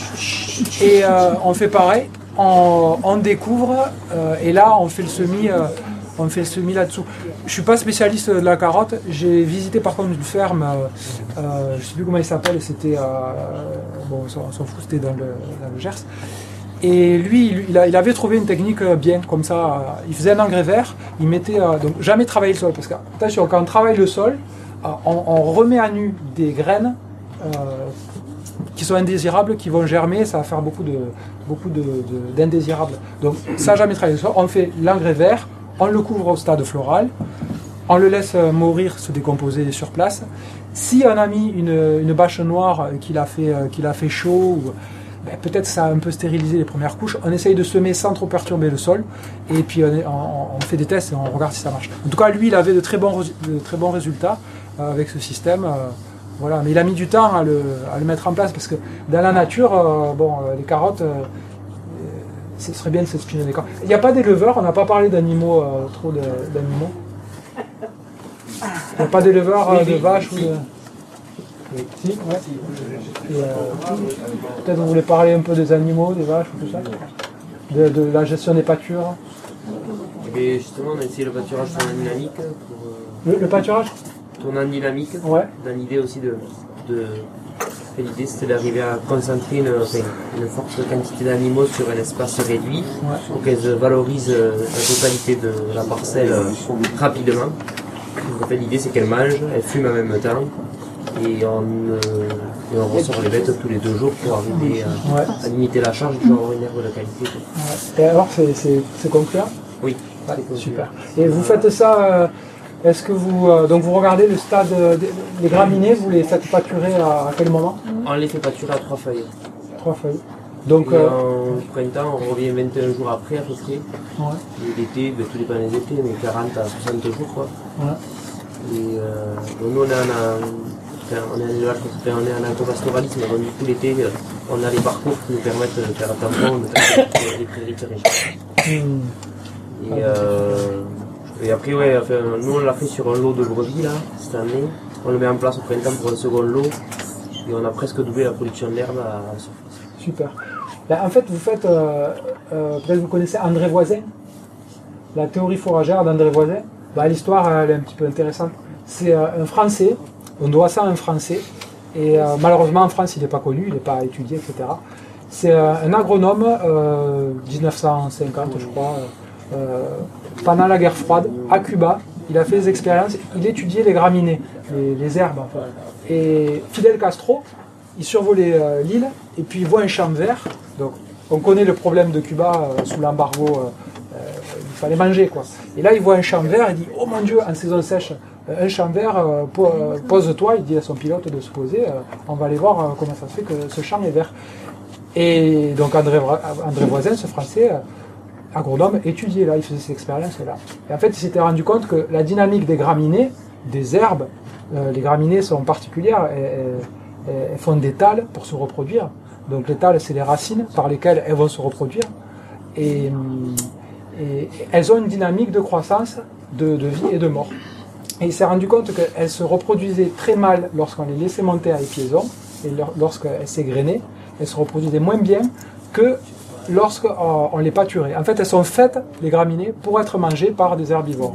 Et euh, on fait pareil, on, on découvre euh, et là on fait le semis, euh, on fait le semis là-dessous. Je suis pas spécialiste de la carotte, j'ai visité par contre une ferme, euh, euh, je sais plus comment il s'appelle, c'était, euh, bon, on s'en fout, c'était dans le, dans le Gers. Et lui, il, a, il avait trouvé une technique bien, comme ça, il faisait un engrais vert, il mettait, euh, donc jamais travailler le sol, parce que attention, quand on travaille le sol, On, on remet à nu des graines euh, qui sont indésirables, qui vont germer, ça va faire beaucoup, de, beaucoup de, de, d'indésirables. Donc ça, jamais travaillé. On fait l'engrais vert, on le couvre au stade floral, on le laisse mourir, se décomposer sur place. Si on a mis une, une bâche noire qui l'a fait, qui l'a fait chaud, ou, ben, peut-être ça a un peu stérilisé les premières couches, on essaye de semer sans trop perturber le sol, et puis on, on, on fait des tests et on regarde si ça marche. En tout cas, lui, il avait de très bons, de très bons résultats avec ce système, euh, voilà. Mais il a mis du temps à le, à le mettre en place parce que dans la nature, euh, bon, euh, les carottes, euh, ce serait bien de s'exprimer des carottes. Il n'y a pas d'éleveurs, on n'a pas parlé d'animaux, euh, trop de, d'animaux. Il n'y a pas d'éleveurs euh, de vaches ou de. Oui. Si, ouais. Et, euh, peut-être vous voulez parler un peu des animaux, des vaches ou tout ça, de, de la gestion des pâtures. Et justement, on a essayé le pâturage tournant dynamique. Pour, euh... le, le pâturage tournant dynamique, ouais. Dans l'idée aussi de... de... L'idée c'était d'arriver à concentrer une, enfin, une forte quantité d'animaux sur un espace réduit, ouais. Pour qu'elles valorisent la totalité de la parcelle rapidement. Donc, en fait, l'idée c'est qu'elles mangent, elles fument en même temps, et on, euh, et on ressort les bêtes tous les deux jours pour arriver à, ouais. à limiter la charge et toujours avoir une herbe de qualité. Ouais. Et alors c'est, c'est, c'est concluant? Oui. Ouais, super. Et vous faites ça, euh, est-ce que vous, euh, donc vous regardez le stade euh, des graminées, vous les faites pâturer à, à quel moment? On les fait pâturer à trois feuilles. Trois feuilles. Donc, et euh, en printemps, on revient vingt et un jours après à peu près. Ouais. Et l'été, ben, tout dépend des étés, mais quarante à soixante jours quoi. Ouais. Et euh, nous on est en, enfin, on est en élevage, on est en agropastoralisme, donc du coup l'été, on a les parcours qui nous permettent de faire attention, de faire des prairies périphériques. Mmh. Et, euh, et après, ouais, enfin, nous on l'a fait sur un lot de brebis là, cette année. On le met en place au printemps pour un second lot. Et on a presque doublé la production d'herbe à la surface. Super. Ben, en fait, vous faites, euh, euh, peut-être vous connaissez André Voisin, la théorie fourragère d'André Voisin. Ben, l'histoire, elle est un petit peu intéressante. C'est euh, un Français, on doit ça à un Français. Et euh, malheureusement, en France, il n'est pas connu, il n'est pas étudié, et cetera. C'est euh, un agronome, euh, dix-neuf cent cinquante, je crois. Euh, pendant la guerre froide, à Cuba, il a fait des expériences, il étudiait les graminées, les, les herbes. Enfin. Et Fidel Castro, il survolait euh, l'île et puis il voit un champ vert. Donc, on connaît le problème de Cuba euh, sous l'embargo, euh, fallait manger, quoi. Et là, il voit un champ vert, il dit, oh mon Dieu, en saison sèche, un champ vert, euh, pose-toi, il dit à son pilote de se poser, euh, on va aller voir euh, comment ça se fait que ce champ est vert. Et donc André, André Voisin, ce Français, euh, agronome, étudiait là, il faisait cette expérience-là. Et en fait, il s'était rendu compte que la dynamique des graminées, des herbes, euh, les graminées sont particulières, elles, elles font des tales pour se reproduire. Donc les tales, c'est les racines par lesquelles elles vont se reproduire. Et, et elles ont une dynamique de croissance, de, de vie et de mort. Et il s'est rendu compte qu'elles se reproduisaient très mal lorsqu'on les laissait monter à épiaison, et lorsqu'elles s'égrenaient, elles se reproduisaient moins bien que lorsqu'on les pâturait. En fait, elles sont faites, les graminées, pour être mangées par des herbivores.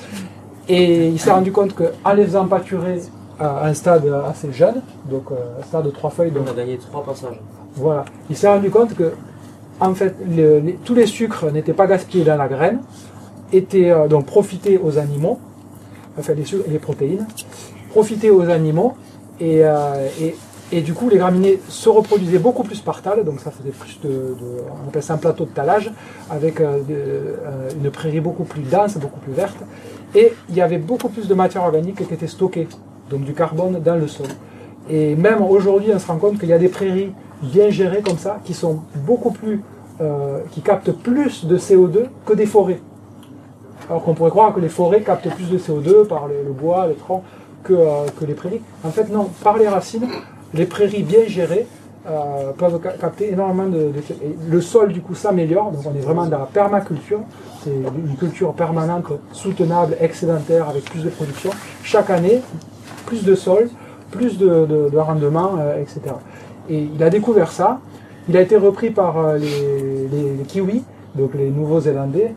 Et il s'est rendu compte qu'en les faisant pâturer à un stade assez jeune, donc un stade de trois feuilles... Donc, on a gagné trois passages. Voilà. Il s'est rendu compte que en fait, le, les, tous les sucres n'étaient pas gaspillés dans la graine, étaient euh, donc profités aux animaux, enfin les sucres et les protéines, profitaient aux animaux, et, euh, et, et du coup les graminées se reproduisaient beaucoup plus par tale, donc ça faisait plus de, de on appelle ça un plateau de talage, avec euh, de, euh, une prairie beaucoup plus dense, beaucoup plus verte, et il y avait beaucoup plus de matière organique qui était stockée, donc du carbone dans le sol. Et même aujourd'hui, on se rend compte qu'il y a des prairies bien gérées comme ça, qui sont beaucoup plus, euh, qui captent plus de C O deux que des forêts. Alors qu'on pourrait croire que les forêts captent plus de C O deux par le, le bois, les troncs, que, euh, que les prairies. En fait, non, par les racines, les prairies bien gérées euh, peuvent ca capter énormément de, de... Et le sol, du coup, s'améliore, donc on est vraiment dans la permaculture. C'est une culture permanente, soutenable, excédentaire, avec plus de production. Chaque année, plus de sol, plus de, de, de rendement, euh, et cetera. Et il a découvert ça. Il a été repris par euh, les, les, les Kiwis, donc les Nouveaux-Zélandais.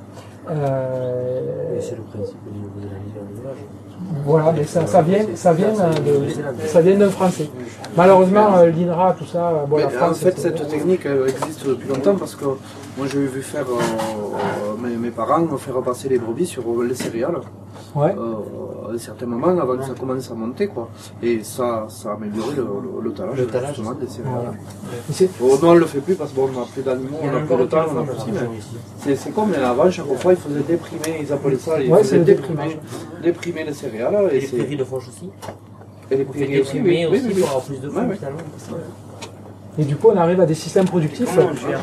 Euh, c'est le principe du Nouveau-Zélandais. Voilà, mais ça, ça vient, ça vient de, ça vient d'un Français. Malheureusement, euh, l'I N R A, tout ça, bon, la France. En fait, cette technique elle existe depuis longtemps parce que moi j'ai vu faire euh, mes, mes parents faire passer les brebis sur les céréales. Ouais. Euh, à un certain moment avant que ça commence à monter, quoi. Et ça, ça a amélioré le, le, le talage, le talage justement des céréales. Voilà. Bon, non, on ne le fait plus parce qu'on n'a plus d'animaux, on n'a plus de temps, on n'a plus si, mais c'est comme avant, chaque fois, ils faisaient déprimer, ils appelaient ça, ils ouais, faisaient déprimer, déprimer les céréales. Et, et les prairies de fauche aussi. Et les prairies aussi, oui, aussi, oui, oui. pour avoir plus de fond, ouais, finalement. Et du coup, on arrive à des systèmes productifs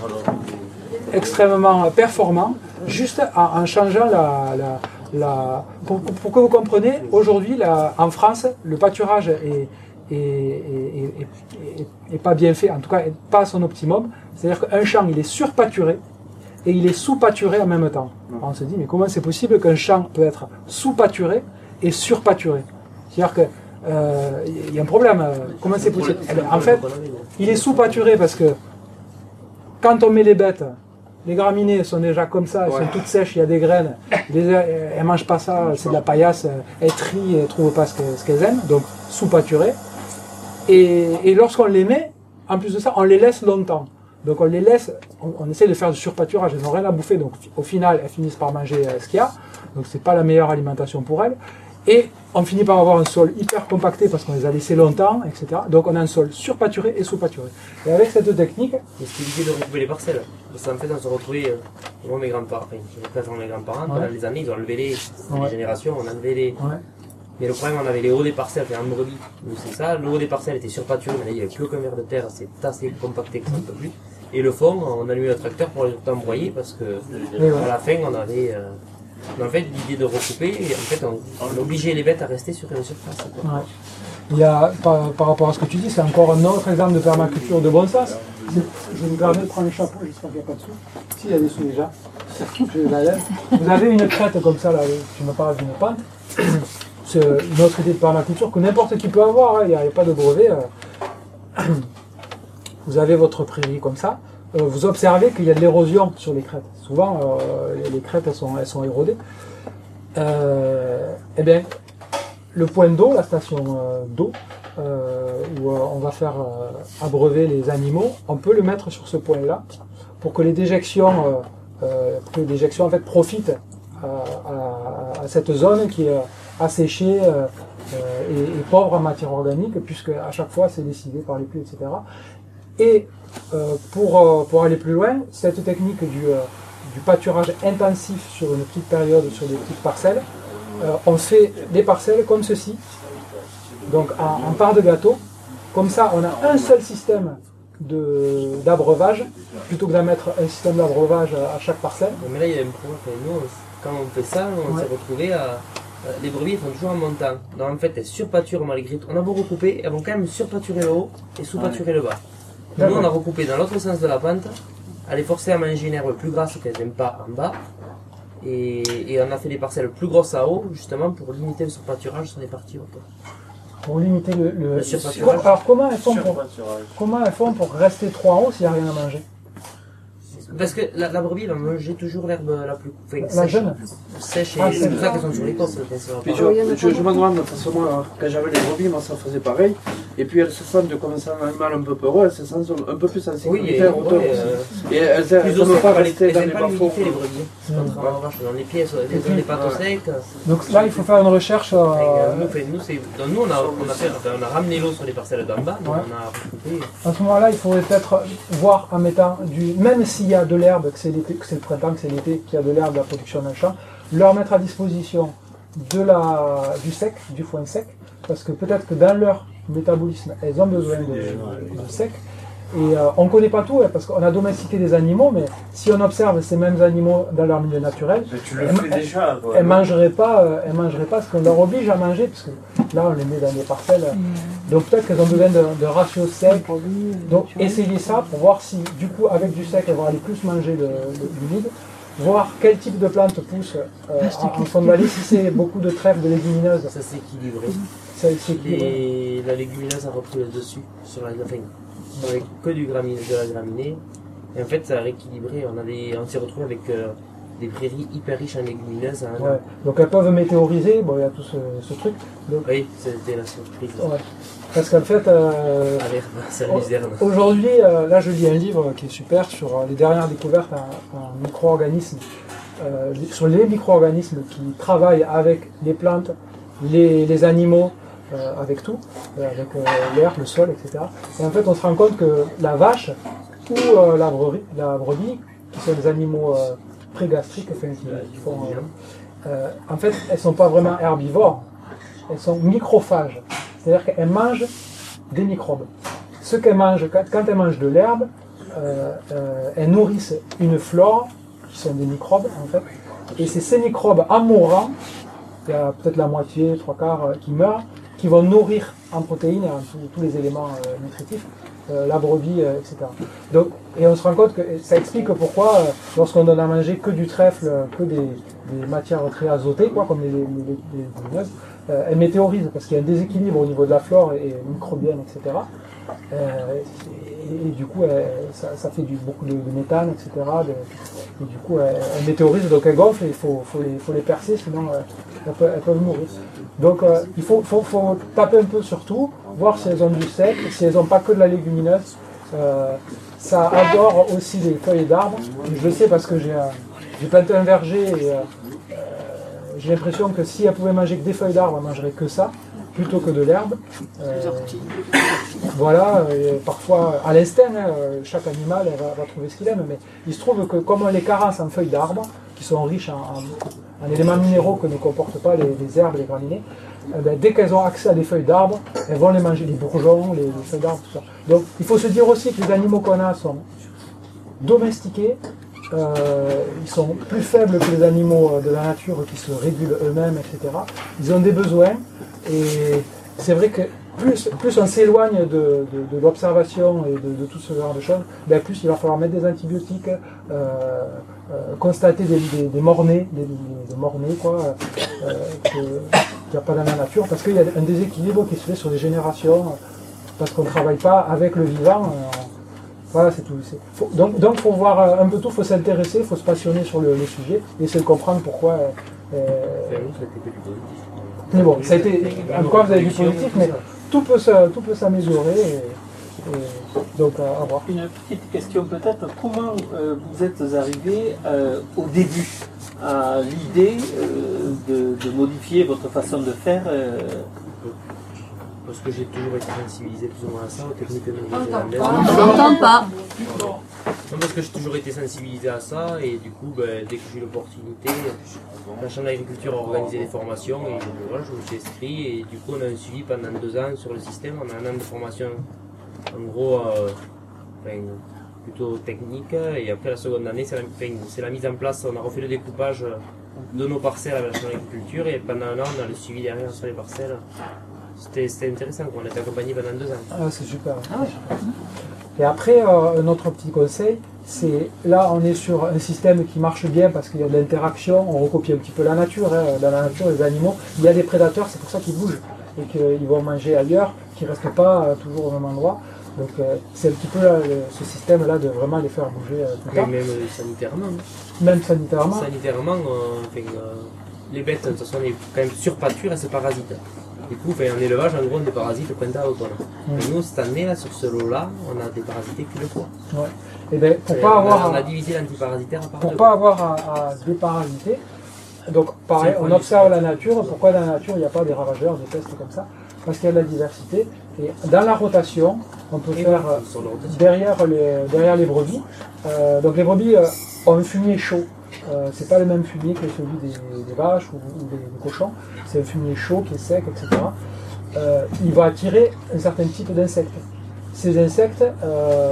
extrêmement performants, juste en, en changeant la... la La, pour, pour que vous compreniez, aujourd'hui, en France, le pâturage est, est, est, est, est, est pas bien fait, en tout cas, pas à son optimum. C'est-à-dire qu'un champ, il est surpâturé et il est sous-pâturé en même temps. Alors on se dit, mais comment c'est possible qu'un champ peut être sous-pâturé et surpâturé? C'est-à-dire qu'il euh, y a un problème. Comment c'est possible? Eh bien, en fait, il est sous-pâturé parce que quand on met les bêtes, les graminées sont déjà comme ça, elles ouais. sont toutes sèches, il y a des graines, les, elles ne mangent pas ça, c'est de la paillasse, elles trient, elles ne trouvent pas ce qu'elles aiment, donc sous-pâturées. Et, et lorsqu'on les met, en plus de ça, on les laisse longtemps. Donc on les laisse, on, on essaie de faire du surpâturage, elles n'ont rien à bouffer, donc au final elles finissent par manger ce qu'il y a, donc c'est pas la meilleure alimentation pour elles. Et on finit par avoir un sol hyper compacté parce qu'on les a laissés longtemps, et cetera. Donc on a un sol surpâturé et sous-pâturé. Et avec cette technique... Mais c'est l'idée de recouper les parcelles. Parce qu'en fait, on se retrouvait, euh, moi, mes grands-parents, enfin, je mes grands-parents, pendant ouais. les années, ils ont enlevé les, ouais. les générations, on a enlevé les... Ouais. Mais le problème, on avait les hauts des parcelles, enfin, en brebis. Donc c'est ça, le haut des parcelles était surpâturé, mais là, il n'y avait plus aucun ver de terre, c'est assez compacté que ça ne peut plus. Et le fond, on a allumé le tracteur pour les embroyer parce que, ouais. à la fin, on avait... Euh, Mais en fait, l'idée de recouper, en fait, on, on obligeait les bêtes à rester sur une surface. Ouais. Il y a, par, par rapport à ce que tu dis, c'est encore un autre exemple de permaculture de bon sens. Je me permets de prendre un chapeau, j'espère qu'il n'y a pas de sous. Si, il y a des sous déjà. Je la lève. Vous avez une crête comme ça, là, tu me parles d'une pente. C'est une autre idée de permaculture que n'importe qui peut avoir, hein. Il n'y a, a pas de brevet. Vous avez votre prairie comme ça. Vous observez qu'il y a de l'érosion sur les crêtes. Souvent, euh, les crêtes, elles sont, elles sont érodées. Euh, eh bien, le point d'eau, la station euh, d'eau, euh, où euh, on va faire euh, abreuver les animaux, on peut le mettre sur ce point-là pour que les déjections, euh, euh, que les déjections en fait, profitent à, à, à cette zone qui est asséchée euh, euh, et, et pauvre en matière organique, puisque à chaque fois c'est décidé par les pluies, et cetera. Et euh, pour, euh, pour aller plus loin, cette technique du, euh, du pâturage intensif sur une petite période, sur des petites parcelles, euh, on fait des parcelles comme ceci, donc en, en part de gâteau. Comme ça, on a un seul système de- d'abreuvage, plutôt que d'en mettre un système d'abreuvage à, à chaque parcelle. Mais là, il y a un problème. Enfin, nous, quand on fait ça, on Ouais. s'est retrouvé à. Les brebis elles font toujours en montant. Donc en fait, elles surpâturent malgré tout. On a beau recouper, elles vont quand même surpâturer le haut et sous-pâturer le bas. Nous, on a recoupé dans l'autre sens de la pente, à les forcer à manger une herbe plus grasse qu'elles n'aiment pas en bas. Et, et on a fait des parcelles plus grosses à haut, justement pour limiter le surpâturage sur les parties hautes. Pour limiter le, le- Le surpâturage. Alors comment elles font pour, Surpâturage. comment elles font pour rester trop en haut s'il n'y a rien à manger? Parce que la, la brebis va manger toujours l'herbe la plus enfin, La sèche. jeune Sèche et Ah, c'est c'est pour ça ça. qu'elles sont sur les côtes. Puis je, je, je me demande, parce que moi, quand j'avais les brebis, moi ça faisait pareil. Et puis elles se sentent, comme c'est un animal un peu peureux, elles se sentent un peu plus en sécurité Oui, en hauteur ouais, aussi. euh, Et elles plus elles au n'aiment sec, pas elles- rester elles dans aiment les pas bas-fonds. l'humidité, les brebis. Contrairement aux vaches, dans les pieds, elles aiment les pattes au sec. Donc là, il faut faire une recherche. Et, euh, euh, nous, fait- nous, c'est- donc, nous, on a, on, a fait, enfin, on a ramené l'eau sur les parcelles d'en bas, donc Ouais. on a recoupé. À ce moment-là, il faudrait peut-être voir en mettant du. Même s'il y a de l'herbe, que c'est l'été, que c'est le printemps, que c'est l'été, qu'il y a de l'herbe, de la production dans le champ, leur mettre à disposition de la, du sec, du foin sec, parce que peut-être que dans leur métabolisme, elles ont besoin de, de sec. Et euh, on ne connaît pas tout, hein, parce qu'on a domestiqué des animaux, mais si on observe ces mêmes animaux dans leur milieu naturel, Mais tu le elles, fais déjà, quoi. elles mangeraient pas, euh, elles mangeraient pas ce qu'on leur oblige à manger, parce que là on les met dans des parcelles. Donc peut-être qu'elles ont besoin de, de ratio sec. Donc essayez ça pour voir si du coup avec du sec elles vont aller plus manger de, de- du vide. Voir quel type de plante pousse euh, en, en fond de vallée, si c'est beaucoup de trèfles, de légumineuses. Ça s'est équilibré. Ça s'est équilibré. Et la légumineuse a repris le dessus sur la enfin, avec que du graminé, de la graminée. Et en fait, ça a rééquilibré. On, a des, on s'est retrouvé avec euh, des prairies hyper riches en légumineuses. Hein. Ouais. Donc elles peuvent météoriser, bon il y a tout ce, ce truc. Donc, Oui, c'était la surprise. ouais. Parce qu'en fait, euh, À l'herbe, c'est la luzerne. aujourd'hui, euh, là je lis un livre qui est super sur euh, les dernières découvertes en, en micro-organismes, euh, sur les micro-organismes qui travaillent avec les plantes, les, les animaux, euh, avec tout, euh, avec euh, l'air, le sol, et cetera. Et en fait, on se rend compte que la vache ou euh, la, brebis, la brebis, qui sont des animaux euh, prégastriques, enfin, qui, qui font, euh, euh, en fait, elles sont pas vraiment herbivores, elles sont microphages. C'est-à-dire qu'elles mangent des microbes. Ce qu'elles mangent, quand, quand elles mangent de l'herbe, euh, euh, elles nourrissent une flore, qui sont des microbes en fait, et c'est ces microbes en mourant, il y a peut-être la moitié, trois quarts euh, qui meurent, qui vont nourrir en protéines et en tous- tous les éléments euh, nutritifs euh, la brebis, euh, et cetera. Donc, et on se rend compte que ça explique pourquoi, euh, lorsqu'on donne à manger que du trèfle, euh, que des, des matières très azotées, quoi, comme les, les, les, les légumineuses, euh, elles météorisent parce qu'il y a un déséquilibre au niveau de la flore et, et microbienne, et cetera. Euh, et, et du coup, euh, ça, ça fait du, beaucoup de, de méthane, et cetera. De, et du coup, elles, elles météorisent, donc elles gonflent et il faut, faut, les, faut les percer, sinon euh, elles, peuvent, elles peuvent mourir. Donc euh, il faut, faut, faut taper un peu sur tout, voir si elles ont du sec, si elles n'ont pas que de la légumineuse. Euh, ça adore aussi les feuilles d'arbres. Je le sais parce que j'ai un- j'ai planté un verger et euh, euh, j'ai l'impression que si elles pouvaient manger que des feuilles d'arbres, elles mangeraient que ça, plutôt que de l'herbe. Euh, voilà, et parfois à l'instinct, hein, chaque animal elle va, va trouver ce qu'il aime, mais il se trouve que comme on les carence en feuilles d'arbres, qui sont riches en, en- en éléments minéraux que ne comportent pas les, les herbes et les graminées, eh ben, dès qu'elles ont accès à des feuilles d'arbres, elles vont les manger, les bourgeons, les, les feuilles d'arbres, tout ça. Donc il faut se dire aussi que les animaux qu'on a sont domestiqués, euh, ils sont plus faibles que les animaux de la nature qui se régulent eux-mêmes, et cetera. Ils ont des besoins, et c'est vrai que plus, plus on s'éloigne de, de, de l'observation et de, de tout ce genre de choses, ben plus il va falloir mettre des antibiotiques, euh, euh, constater des, des, des morts-nés, des, des morts-nés, quoi, euh, que- qu'il n'y a pas dans la nature, parce qu'il y a un déséquilibre qui se fait sur des générations, parce qu'on ne travaille pas avec le vivant. euh, Voilà, c'est tout. c'est- faut- donc, donc, faut voir euh, un peu tout, faut s'intéresser, faut se passionner sur le, le sujet, et essayer de comprendre pourquoi. euh, euh, Enfin, nous, ça a été que du positif. mais bon, ça a été. En tout cas, vous avez du positif, mais tout peut se- tout peut s'améliorer. Et, et donc, à, à voir. Une petite question peut-être. Comment euh, vous êtes arrivé euh, au début à l'idée euh, de, de modifier votre façon de faire euh, Parce que j'ai toujours été sensibilisé plus ou moins à ça, aux techniques On néo-zélandaises. n'entend pas. Non, parce que j'ai toujours été sensibilisé à ça et du coup, ben, dès que j'ai eu l'opportunité, la Chambre d'agriculture a organisé des formations et voilà, je me suis inscrit et du coup on a un suivi pendant deux ans sur le système. On a un an de formation en gros euh, enfin, plutôt technique et après la seconde année c'est la, enfin, c'est la mise en place, on a refait le découpage de nos parcelles à la Chambre d'agriculture et pendant un an on a le suivi derrière sur les parcelles. C'était, c'était intéressant, on a été accompagné pendant deux ans. Ah, c'est super. Ah, ouais. Et après, euh, notre petit conseil, c'est là on est sur un système qui marche bien parce qu'il y a de l'interaction, on recopie un petit peu la nature. Hein. Dans la nature, les animaux, il y a des prédateurs, c'est pour ça qu'ils bougent et qu'ils vont manger ailleurs, qu'ils ne restent pas euh, toujours au même endroit. Donc euh, c'est un petit peu là, le, ce système-là de vraiment les faire bouger euh, tout le temps. Même euh, sanitairement. Même sanitairement. Sanitairement, euh, enfin, euh, les bêtes, de toute façon, on est quand même sur pâture et se parasitent. Du coup, enfin, en élevage, en gros, on est parasites printemps à automne. Mmh. Et nous, cette année, là, sur ce lot-là, on a déparasité qu'une fois. Ouais. Et ben, pour Et pas on, avoir a, on a divisé l'antiparasitaire par Pour deux. pas avoir à, à déparasiter, donc pareil, on observe la nature. Pourquoi dans la nature il n'y a pas des ravageurs, des pestes comme ça? Parce qu'il y a de la diversité. Et dans la rotation, on peut Et faire voilà, euh, derrière, les, derrière les brebis. Euh, donc les brebis euh, ont un fumier chaud. Euh, c'est pas le même fumier que celui des, des vaches ou, ou des, des cochons. C'est un fumier chaud qui est sec, et cetera. Euh, il va attirer un certain type d'insectes. Ces insectes euh,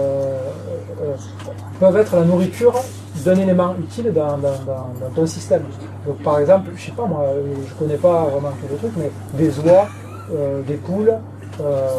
euh, peuvent être la nourriture d'un élément utile dans, dans, dans, dans ton système. Donc par exemple, je sais pas moi, je connais pas vraiment tous les trucs, mais des oies, euh, des poules, euh,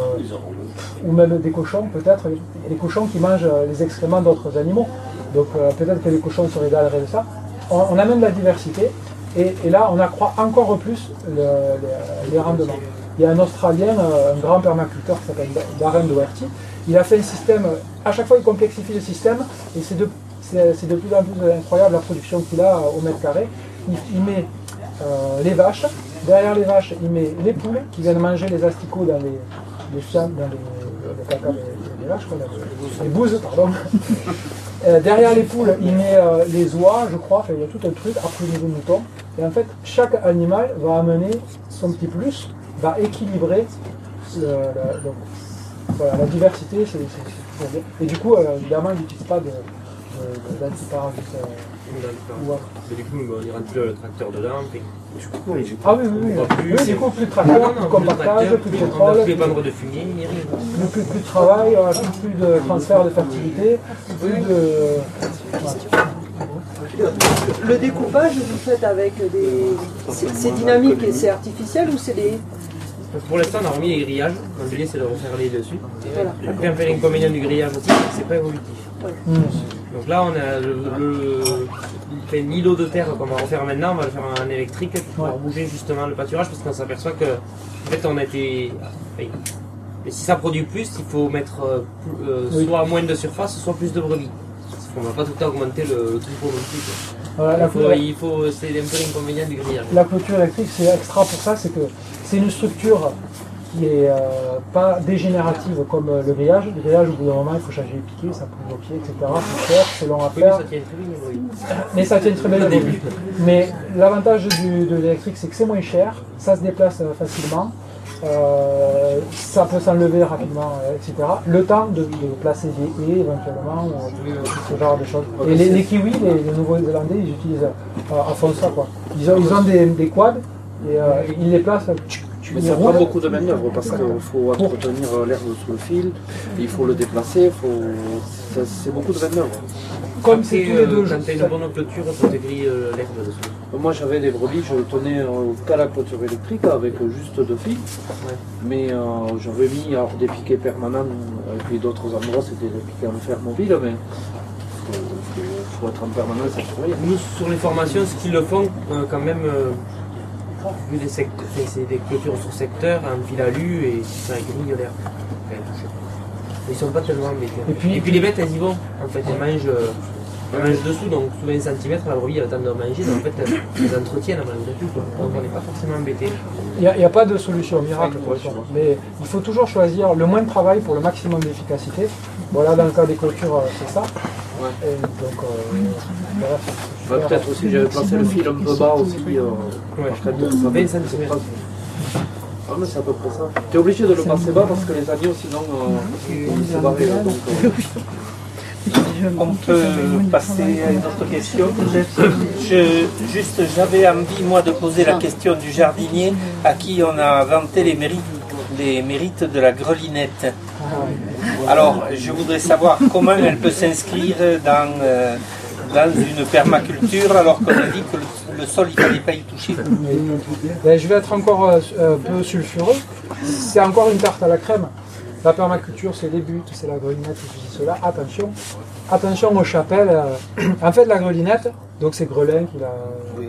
ou même des cochons, peut-être. Il y a des cochons qui mangent les excréments d'autres animaux. Donc euh, peut-être que les cochons se régaleraient de ça. On, on amène de la diversité et, et là on accroît encore plus le, les, les rendements. Il y a un Australien, un grand permaculteur qui s'appelle Darren Doherty. Il a fait un système, à chaque fois il complexifie le système et c'est de, c'est, c'est de plus en plus incroyable la production qu'il a au mètre carré. Il, il met euh, les vaches, derrière les vaches il met les poules qui viennent manger les asticots dans les, les champs, dans les, les caca des, des vaches, quoi, les, les bouses, pardon. Euh, derrière les poules, il met euh, les oies, je crois, enfin, il y a tout un truc, après le niveau mouton. Et en fait, chaque animal va amener son petit plus, va équilibrer le, le, donc, voilà, la diversité, c'est, c'est, c'est toujours bien. Et du coup, euh, évidemment, il n'utilise pas de, de, de, d'antiparasites. Euh, ou autre. Mais du coup, on ira plus le tracteur dedans. Puis... Ah oui, oui, oui. Plus, oui, du coup, plus de tracteur, plus de compactage, plus de pétrole. Plus de vendre de fumier, ni rien. Plus, plus de travail, plus, plus de transfert de fertilité, plus de... Ouais. Le découpage, vous faites avec des... C'est, c'est dynamique et c'est artificiel ou c'est des... Pour l'instant, on a remis les grillages. L'idée, c'est de refaire les dessus. Voilà. Après, un peu l'inconvénient du grillage aussi, c'est pas évolutif. Ouais. Mmh. Donc là, on a le, le, le l'îlot de terre qu'on va refaire maintenant, on va le faire en électrique pour pouvoir bouger justement le pâturage parce qu'on s'aperçoit que en fait, on a été. Enfin, et si ça produit plus, il faut mettre euh, euh, oui. soit moins de surface, soit plus de brebis. Parce qu'on ne va pas tout le temps augmenter le, le troupeau non plus. Voilà, il, faut, il faut, c'est un peu l'inconvénient du grillage. La clôture électrique, c'est extra pour ça, c'est que c'est une structure qui est euh, pas dégénérative comme euh, le grillage. Le grillage, au bout d'un moment, il faut changer les piquets, ça pousse aux pieds, et cetera. C'est cher, c'est long à oui, faire. Mais ça tient très bien, oui. Mais ça tient très bien au début. Mais l'avantage du, de l'électrique, c'est que c'est moins cher, ça se déplace euh, facilement, euh, ça peut s'enlever rapidement, euh, et cetera. Le temps de, de placer des haies éventuellement, ou euh, ce genre de choses. Et les, les kiwis, les, les Nouveaux-Zélandais, ils utilisent euh, à fond ça, quoi. Ils ont, ils ont des, des quads et euh, ils les placent. Mais ça prend beaucoup de main-d'œuvre parce qu'il faut entretenir l'herbe sous le fil, il faut le déplacer, faut... Ça, c'est beaucoup de main-d'œuvre. Comme c'est tous les deux jours. Quand tu as une bonne clôture, il faut griller l'herbe dessus. Moi j'avais des brebis, je tenais euh, qu'à la clôture électrique avec euh, juste deux fils, ouais. Mais euh, j'avais mis alors, des piquets permanents et puis d'autres endroits c'était des piquets en fer mobile, mais il faut, faut, faut être en permanence à surveiller. Nous sur les formations, ce qu'ils le font euh, quand même. Euh, vu des secteurs, c'est des clôtures sur secteur, un fil alu et ça grille l'herbe. Ils sont pas tellement embêtés. Et puis, et puis les bêtes elles y vont, en fait elles mangent, elles mangent dessous, donc sous vingt centimètres la brebis elle a le temps de manger, donc en fait elles, elles entretiennent malgré tout, quoi. Donc on n'est pas forcément embêtés. Il n'y a, a pas de solution miracle, pour ça. Mais il faut toujours choisir le moins de travail pour le maximum d'efficacité. Voilà, dans le cas des clôtures, c'est ça. Ouais. Et donc, euh, voilà, bah, peut-être aussi j'avais placé le fil un peu bas aussi. Euh, ouais. vingt centimètres. Ah mais c'est à peu près ça. Tu es obligé de le passer bas parce que les agneaux sinon euh, ils se barrent. Donc, euh... on peut passer à une autre question peut-être. Je, juste, j'avais envie, moi, de poser la question du jardinier à qui on a vanté les mérites, les mérites de la grelinette. Alors, je voudrais savoir comment elle peut s'inscrire dans, euh, dans une permaculture alors qu'on a dit que le, le sol, il ne fallait pas y toucher. Ben, je vais être encore euh, un peu sulfureux. C'est encore une tarte à la crème. La permaculture, c'est les buts, c'est la grelinette, et ceci, cela. Attention, attention aux chapelles. En fait, la grelinette, donc c'est Grelin qui l'a.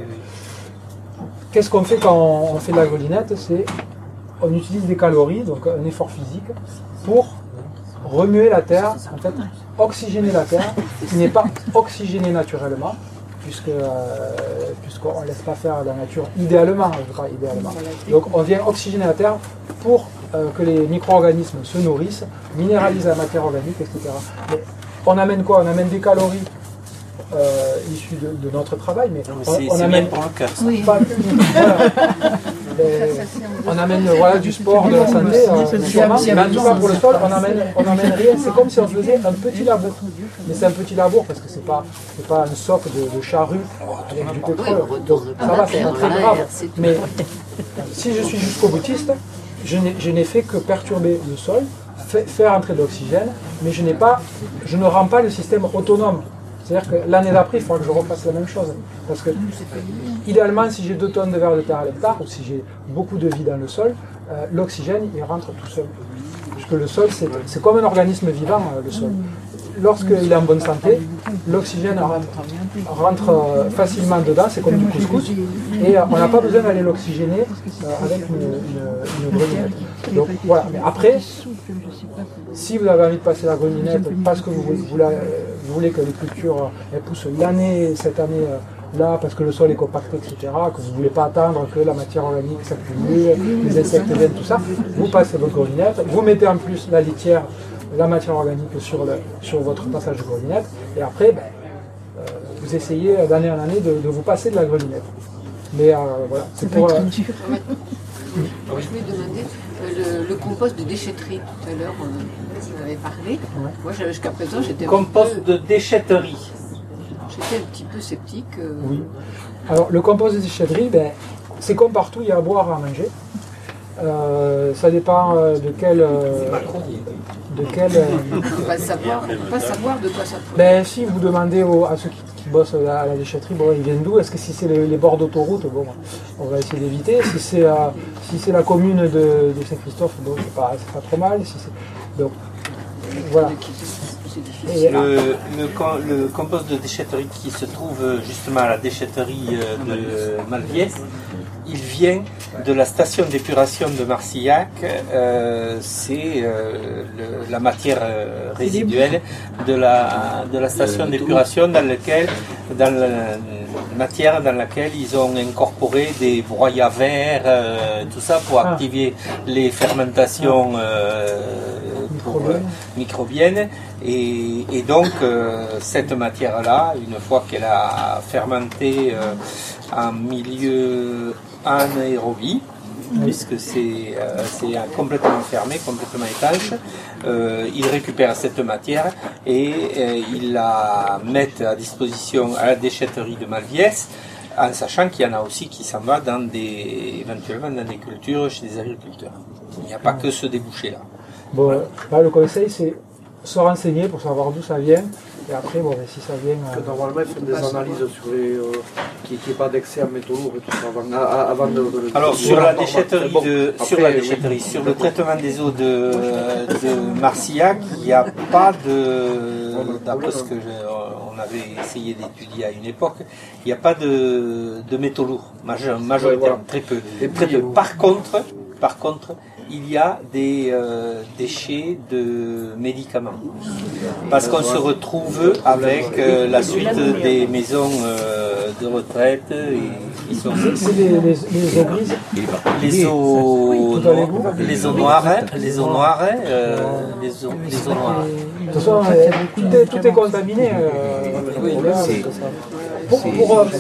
Qu'est-ce qu'on fait quand on fait de la grelinette? C'est on utilise des calories, donc un effort physique, pour remuer la terre, en fait, oxygéner la terre, qui n'est pas oxygénée naturellement, puisque euh, puisqu'on ne laisse pas faire la nature idéalement, je crois, idéalement. Donc on vient oxygéner la terre pour euh, que les micro-organismes se nourrissent, minéralisent la matière organique, et cetera. Mais on amène quoi? On amène des calories euh, issues de, de notre travail, mais on, c'est, on c'est amène bien pour le cœur. oui. Pas, voilà. Et on amène voilà, du sport, de la santé, euh, sûrement, mais en tout cas pour le sol, on amène, on amène rien. C'est comme si on faisait un petit labour. Mais c'est un petit labour parce que c'est pas, c'est pas un soc de, de charrue avec du pétrole. Donc ça va, c'est pas très grave. Mais si je suis jusqu'au boutiste, je n'ai, je n'ai fait que perturber le sol, fait, faire entrer de l'oxygène, mais je n'ai pas, je ne rends pas le système autonome. C'est-à-dire que l'année d'après, il faudra que je refasse la même chose. Parce que, idéalement, si j'ai deux tonnes de vers de terre à l'hectare, ou si j'ai beaucoup de vie dans le sol, euh, l'oxygène, il rentre tout seul. Puisque le sol, c'est, c'est comme un organisme vivant, euh, le sol. Lorsqu'il est en bonne santé, l'oxygène rentre, rentre euh, facilement dedans, c'est comme du couscous, et euh, on n'a pas besoin d'aller l'oxygéner euh, avec une, une, une grelinette. Donc voilà, mais après, si vous avez envie de passer la grelinette parce que vous, vous, la, vous voulez que les cultures elles poussent l'année, cette année euh, là, parce que le sol est compacté, et cetera, que vous ne voulez pas attendre que la matière organique s'accumule, les insectes viennent, tout ça, vous passez votre grelinette, vous mettez en plus la litière, la matière organique sur, le, sur votre passage de grelinette, et après, ben, euh, vous essayez d'année en année de, de vous passer de la grelinette. Mais euh, voilà, c'est pour... Euh, je voulais demander, euh, le, le compost de déchetterie, tout à l'heure, on, on avait parlé. Ouais. Moi, jusqu'à présent, j'étais un compost peu, de déchetterie. J'étais un petit peu sceptique. Euh... Oui. Alors, le compost de déchetterie, ben, c'est comme partout, il y a à boire, à manger. Euh, ça dépend euh, de quel... Euh, de quel euh, on ne peut pas savoir, pas savoir de quoi ça peut. Ben, si vous demandez aux, à ceux qui, qui bossent à la déchetterie, bon, ils viennent d'où? Est-ce que si c'est les, les bords d'autoroute, bon, on va essayer d'éviter. Si c'est euh, si c'est la commune de, de Saint-Christophe, bon, c'est pas, c'est pas trop mal. Si c'est, donc, voilà. Le, le, le compost de déchetterie qui se trouve justement à la déchetterie de Malviès, il vient de la station d'épuration de Marcillac, euh, c'est euh, le, la matière euh, résiduelle de la, de la station d'épuration dans laquelle, dans la matière dans laquelle ils ont incorporé des broyats verts, euh, tout ça pour activer les fermentations euh, pour, euh, microbiennes. Et, et donc euh, cette matière-là, une fois qu'elle a fermenté euh, en milieu anaérobie, oui. puisque c'est euh, complètement fermé, complètement étanche, euh, ils récupèrent cette matière et euh, ils la mettent à disposition à la déchetterie de Malviès, en sachant qu'il y en a aussi qui s'en va dans des, éventuellement dans des cultures chez des agriculteurs. Il n'y a pas que ce débouché-là. Bon, là, le conseil, c'est se renseigner pour savoir d'où ça vient. Et après, bon, si ça vient... Euh, normalement, ils font des analyses sur les... Euh, qu'il n'y ait pas d'excès en métaux lourds et tout ça avant, avant de, de, de... Alors, sur la déchetterie, bon, de, après, sur, la déchetterie oui. sur le traitement des eaux de, de Marcillac, il n'y a pas de... D'après ce que je, on avait essayé d'étudier à une époque, il n'y a pas de, de métaux lourds, majoritairement, ouais, voilà. très peu. Très peu. Par contre, par contre, il y a des euh, déchets de médicaments. Parce qu'on se retrouve avec euh, la suite des maisons euh, de retraite. Et, sont... C'est les, les, les eaux grises Les eaux, no... les eaux noires, les eaux noires, euh, les eaux, les eaux noires. De toute façon, tout est, tout est contaminé. Euh, oui, Pour, pour, euh,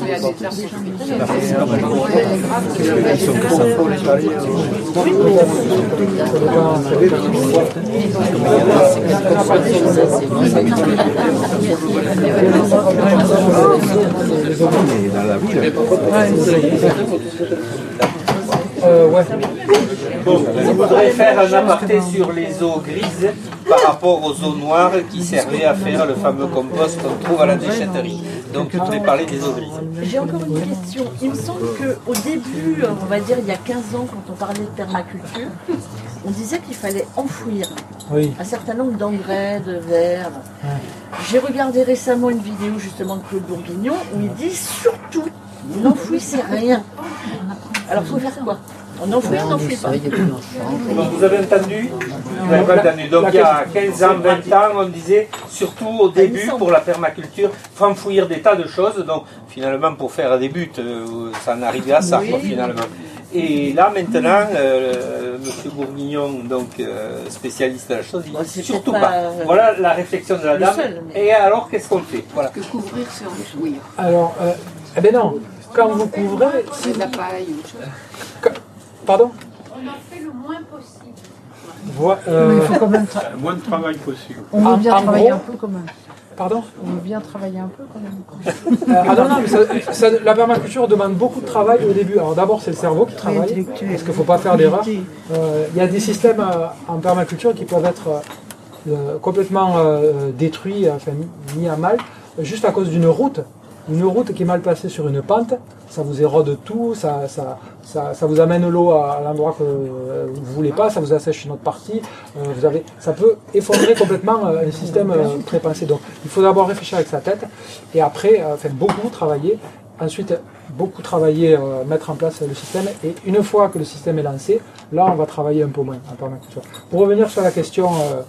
Euh, ouais. Bon, je voudrais faire un aparté sur les eaux grises par rapport aux eaux noires qui servaient à faire le fameux compost qu'on trouve à la déchetterie. Donc je voulais parler des eaux grises. J'ai encore une question. Il me semble qu'au début, on va dire il y a quinze ans, quand on parlait de permaculture, on disait qu'il fallait enfouir oui. un certain nombre d'engrais, de verre. Ouais. J'ai regardé récemment une vidéo justement de Claude Bourguignon où il dit surtout n'enfouissez rien. Alors il faut faire quoi? On enfouit, on n'enfouit pas. Donc vous avez entendu? Vous n'avez pas entendu. Donc il y a quinze ans, vingt ans, on disait surtout au début pour la permaculture, il faut enfouir des tas de choses. Donc finalement pour faire des buts, ça en arrivait à ça oui. quoi, finalement. Et là maintenant, euh, M. Bourguignon, donc euh, spécialiste de la chose, il bon, dit surtout pas. pas. Euh, voilà la réflexion de la dame. Seul, mais... Et alors qu'est-ce qu'on fait? Voilà. Que couvrir, c'est enfouir. Alors, euh, eh bien non. Quand vous couvrez, c'est de la paille ou autre chose. Quand... Pardon? On en fait le moins possible. Voilà, euh... il faut quand même tra... moins de travail possible. On veut bien en travailler gros... un peu quand même. Pardon? On veut bien travailler un peu quand même. euh, ah non, non, mais ça, ça, la permaculture demande beaucoup de travail au début. Alors d'abord, c'est le cerveau qui travaille, parce qu'il ne faut pas faire d'erreur. Il euh, y a des systèmes euh, en permaculture qui peuvent être euh, complètement euh, détruits, enfin mis à mal, juste à cause d'une route. Une route qui est mal placée sur une pente, ça vous érode tout, ça, ça, ça, ça vous amène l'eau à l'endroit que vous ne voulez pas, ça vous assèche une autre partie. Euh, vous avez, ça peut effondrer complètement euh, un système euh, très pensé. Donc il faut d'abord réfléchir avec sa tête et après euh, faire beaucoup travailler. Ensuite, beaucoup travailler, euh, mettre en place le système. Et une fois que le système est lancé, là on va travailler un peu moins en permaculture. Pour revenir sur la question euh,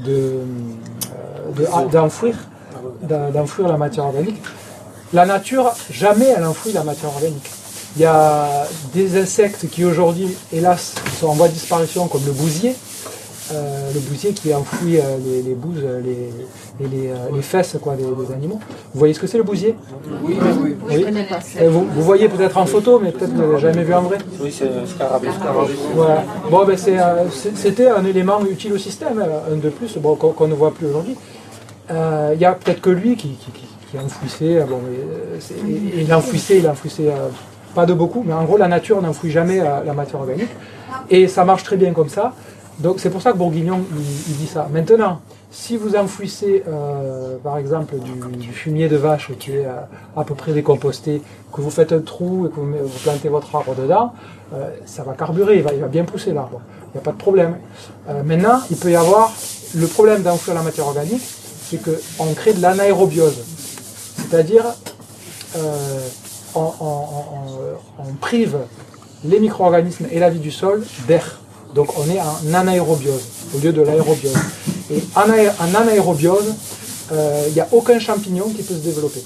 de, euh, de, d'enfouir, d'enfouir la matière organique, la nature, jamais elle enfouit la matière organique. Il y a des insectes qui aujourd'hui, hélas, sont en voie de disparition, comme le bousier. Euh, le bousier qui enfouit euh, les, les bouses, les, les, les, les fesses quoi, des, des animaux. Vous voyez ce que c'est le bousier? Oui, oui, oui. oui. Je connais pas. Vous, vous voyez peut-être en photo, mais peut-être que vous n'avez jamais vu en vrai. Oui, c'est un scarabée. Voilà. Bon, ben, c'est, euh, c'était un élément utile au système, un de plus, bon, qu'on, qu'on ne voit plus aujourd'hui. Euh, il y a peut-être que lui qui, qui, qui qui enfouissait, bon, mais il enfouissait, il enfouissait euh, pas de beaucoup, mais en gros la nature n'enfouit jamais euh, la matière organique, et ça marche très bien comme ça, donc c'est pour ça que Bourguignon il, il dit ça. Maintenant, si vous enfouissez euh, par exemple du, du fumier de vache qui est euh, à peu près décomposté, que vous faites un trou et que vous, vous plantez votre arbre dedans, euh, ça va carburer, il va, il va bien pousser l'arbre, il n'y a pas de problème. Euh, maintenant, il peut y avoir le problème d'enfouir la matière organique, c'est qu'on crée de l'anaérobiose. C'est-à-dire, euh, on, on, on, on prive les micro-organismes et la vie du sol d'air. Donc on est en anaérobiose au lieu de l'aérobiose. Et en, aé en anaérobiose, il euh, n'y a aucun champignon qui peut se développer.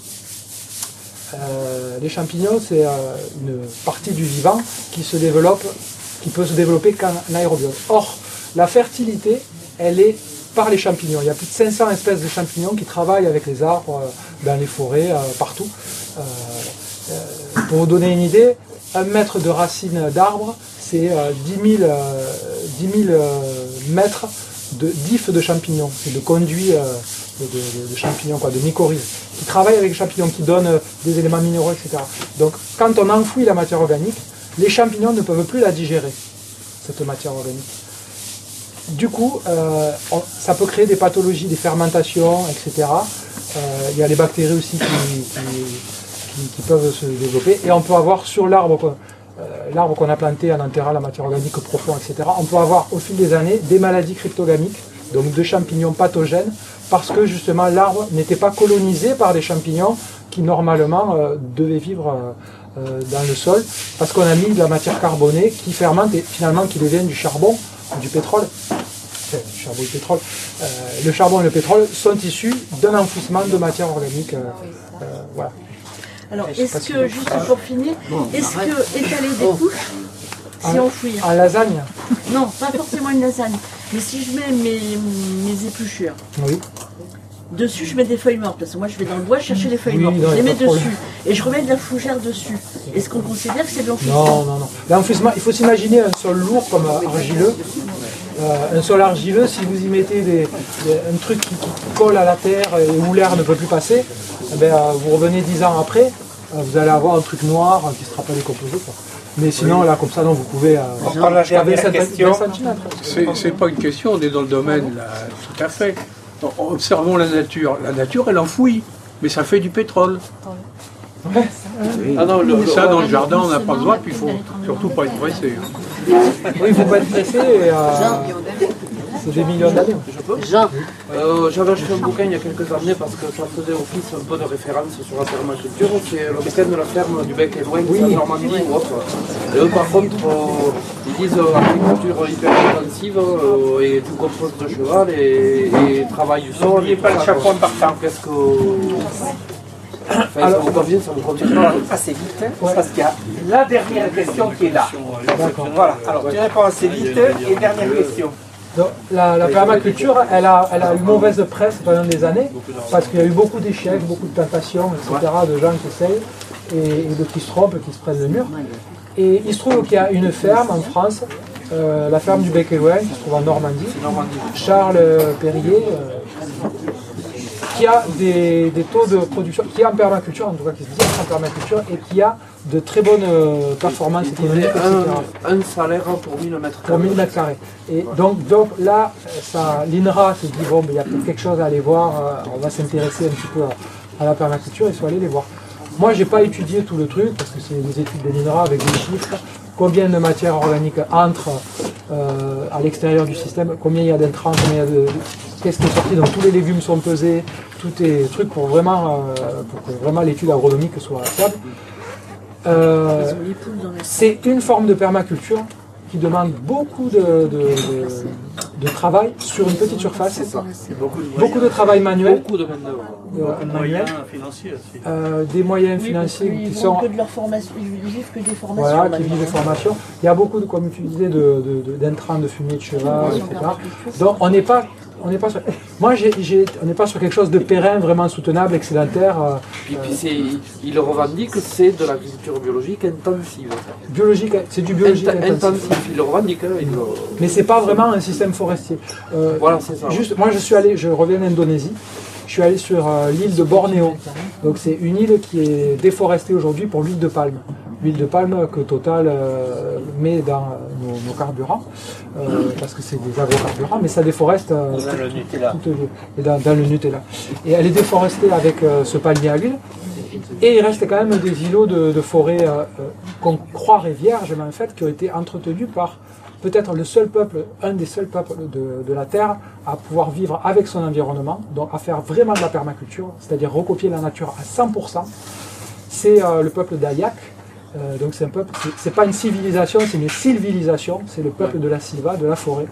Euh, les champignons, c'est euh, une partie du vivant qui se développe, qui peut se développer qu'en aérobiose. Or, la fertilité, elle est par les champignons. Il y a plus de cinq cents espèces de champignons qui travaillent avec les arbres, euh, dans les forêts, euh, partout. Euh, euh, pour vous donner une idée, un mètre de racines d'arbres, c'est euh, dix mille euh, mètres de d'ifs de champignons. C'est de conduits euh, de, de, de champignons, quoi, de mycorhizes, qui travaillent avec les champignons, qui donnent euh, des éléments minéraux, et cetera. Donc, quand on enfouit la matière organique, les champignons ne peuvent plus la digérer, cette matière organique. Du coup, euh, on, ça peut créer des pathologies, des fermentations, et cetera. Euh, il y a les bactéries aussi qui, qui, qui, qui peuvent se développer. Et on peut avoir sur l'arbre, euh, l'arbre qu'on a planté en enterrant la matière organique profond, et cetera, on peut avoir au fil des années des maladies cryptogamiques, donc de champignons pathogènes, parce que justement l'arbre n'était pas colonisé par des champignons qui normalement euh, devaient vivre euh, dans le sol, parce qu'on a mis de la matière carbonée qui fermente et finalement qui devient du charbon, du pétrole. Enfin, du charbon et du pétrole. Euh, le charbon et le pétrole sont issus d'un enfouissement de matière organique. Euh, euh, voilà. Alors, est-ce que, juste pour finir, est-ce que étaler des couches, c'est enfouir? En lasagne? Non, pas forcément une lasagne. Mais si je mets mes, mes épluchures, oui. Dessus, je mets des feuilles mortes, parce que moi je vais dans le bois chercher les feuilles Oui, mortes. non, Je les y a mets pas de problème. dessus. Et je remets de la fougère dessus. Est-ce qu'on considère que c'est de l'enfouissement? Non, non, non. L'enfouissement, il faut s'imaginer un sol lourd comme argileux. Euh, un sol argileux, si vous y mettez des, des- un truc qui, qui colle à la terre et où l'air ne peut plus passer, eh ben, euh, vous revenez dix ans après, euh, vous allez avoir un truc noir euh, qui ne sera pas décomposé. Quoi. Mais sinon, Oui. là, comme ça, non, vous pouvez... Euh, On prend la faire première vingt question. centimètres. C'est c'est pas une question, on est dans le domaine, là, tout à fait. Observons la nature. La nature, elle enfouit, mais ça fait du pétrole. Ouais. Ah non, le, Mais ça, ça, dans le jardin, on n'a pas besoin, puis il faut surtout pas être pressé. Oui, il ne faut pas être pressé. Et, euh, c'est des millions d'années. Je peux euh, J'avais acheté un bouquin il y a quelques années parce que ça faisait office un peu de référence sur la permaculture. C'est le bouquin de la ferme du Bec et Loin, oui. En Normandie ou autre. Et eux, par contre, euh, ils disent euh, agriculture hyper intensive euh, et tout compose de cheval et, et travail du sol. N'oubliez pas le chaperon partant. Qu'est-ce que. Enfin, Alors, ça vous convient, ça vous convient pas. assez vite, parce qu'il y a la dernière question qui est là. Voilà, alors tu réponds assez vite et dernière question. Donc, la, la permaculture, elle a, elle a eu mauvaise presse pendant des années, parce qu'il y a eu beaucoup d'échecs, beaucoup de tentations, et cetera, de gens qui essayent, et, et de qui se trompent, qui se prennent le mur. Et il se trouve qu'il y a une ferme en France, euh, la ferme du Bec et Loin, qui se trouve en Normandie, Charles Perrier, euh, qui a des, des taux de production, qui est en permaculture, en tout cas qui se dit en permaculture, et qui a de très bonnes euh, performances économiques, et cetera. Un, un salaire pour mille mètres Pour carrés. mille mètres carrés. Et donc, donc là, ça, l'INRA s'est dit, bon, ben, il y a peut-être quelque chose à aller voir, euh, on va s'intéresser un petit peu à, à la permaculture, ils sont allés les voir. Moi, j'ai pas étudié tout le truc, parce que c'est des études de l'INRA avec des chiffres, combien de matières organiques entrent euh, à l'extérieur du système, combien il y a d'intrants, combien il y a de... Qu'est-ce qui est sorti, donc tous les légumes sont pesés, tout est truc pour vraiment, euh, pour que vraiment l'étude agronomique soit fiable. Euh, c'est une forme de permaculture qui demande beaucoup de, de, de, de travail sur une petite surface. Beaucoup de, beaucoup de travail manuel. Beaucoup de main-d'œuvre. Beaucoup de moyens financiers aussi. Euh, des moyens Oui, financiers parce qu'ils qui vont sont... que de leur formation, ils vivent que des formations. Voilà, qui maintenant. vivent des formations. Il y a beaucoup, de, comme tu disais, de, de, de, d'intrants, de fumée de cheval, et cetera. Donc on n'est pas... On n'est pas sur... Moi, j'ai, j'ai... on n'est pas sur quelque chose de périn, vraiment soutenable, excédentaire. Euh, Puis, puis c'est, il revendique que c'est de l'agriculture biologique intensive. Biologique, c'est du biologique Inten- intensif. intensif, il le revendique. Hein, il le... Mais c'est pas vraiment un système forestier. Euh, Voilà, c'est ça. Juste, moi, je suis allé, je reviens d'Indonésie. Je suis allé sur euh, l'île de Bornéo. Donc, c'est une île qui est déforestée aujourd'hui pour l'huile de palme. L'huile de palme que Total euh, met dans nos, nos carburants, euh, parce que c'est des agrocarburants, mais ça déforeste euh, Dans le Nutella. tout- et dans, dans le Nutella. Et elle est déforestée avec euh, ce palmier à huile. Et il reste quand même des îlots de, de forêt euh, euh, qu'on croirait vierges, mais en fait qui ont été entretenus par peut-être le seul peuple, un des seuls peuples de, de la Terre à pouvoir vivre avec son environnement, donc à faire vraiment de la permaculture, c'est-à-dire recopier la nature à cent pour cent. C'est euh, le peuple d'Ayak. Euh, donc c'est un peuple, c'est, c'est pas une civilisation, c'est une sylvilisation, c'est le peuple de la silva, de la forêt.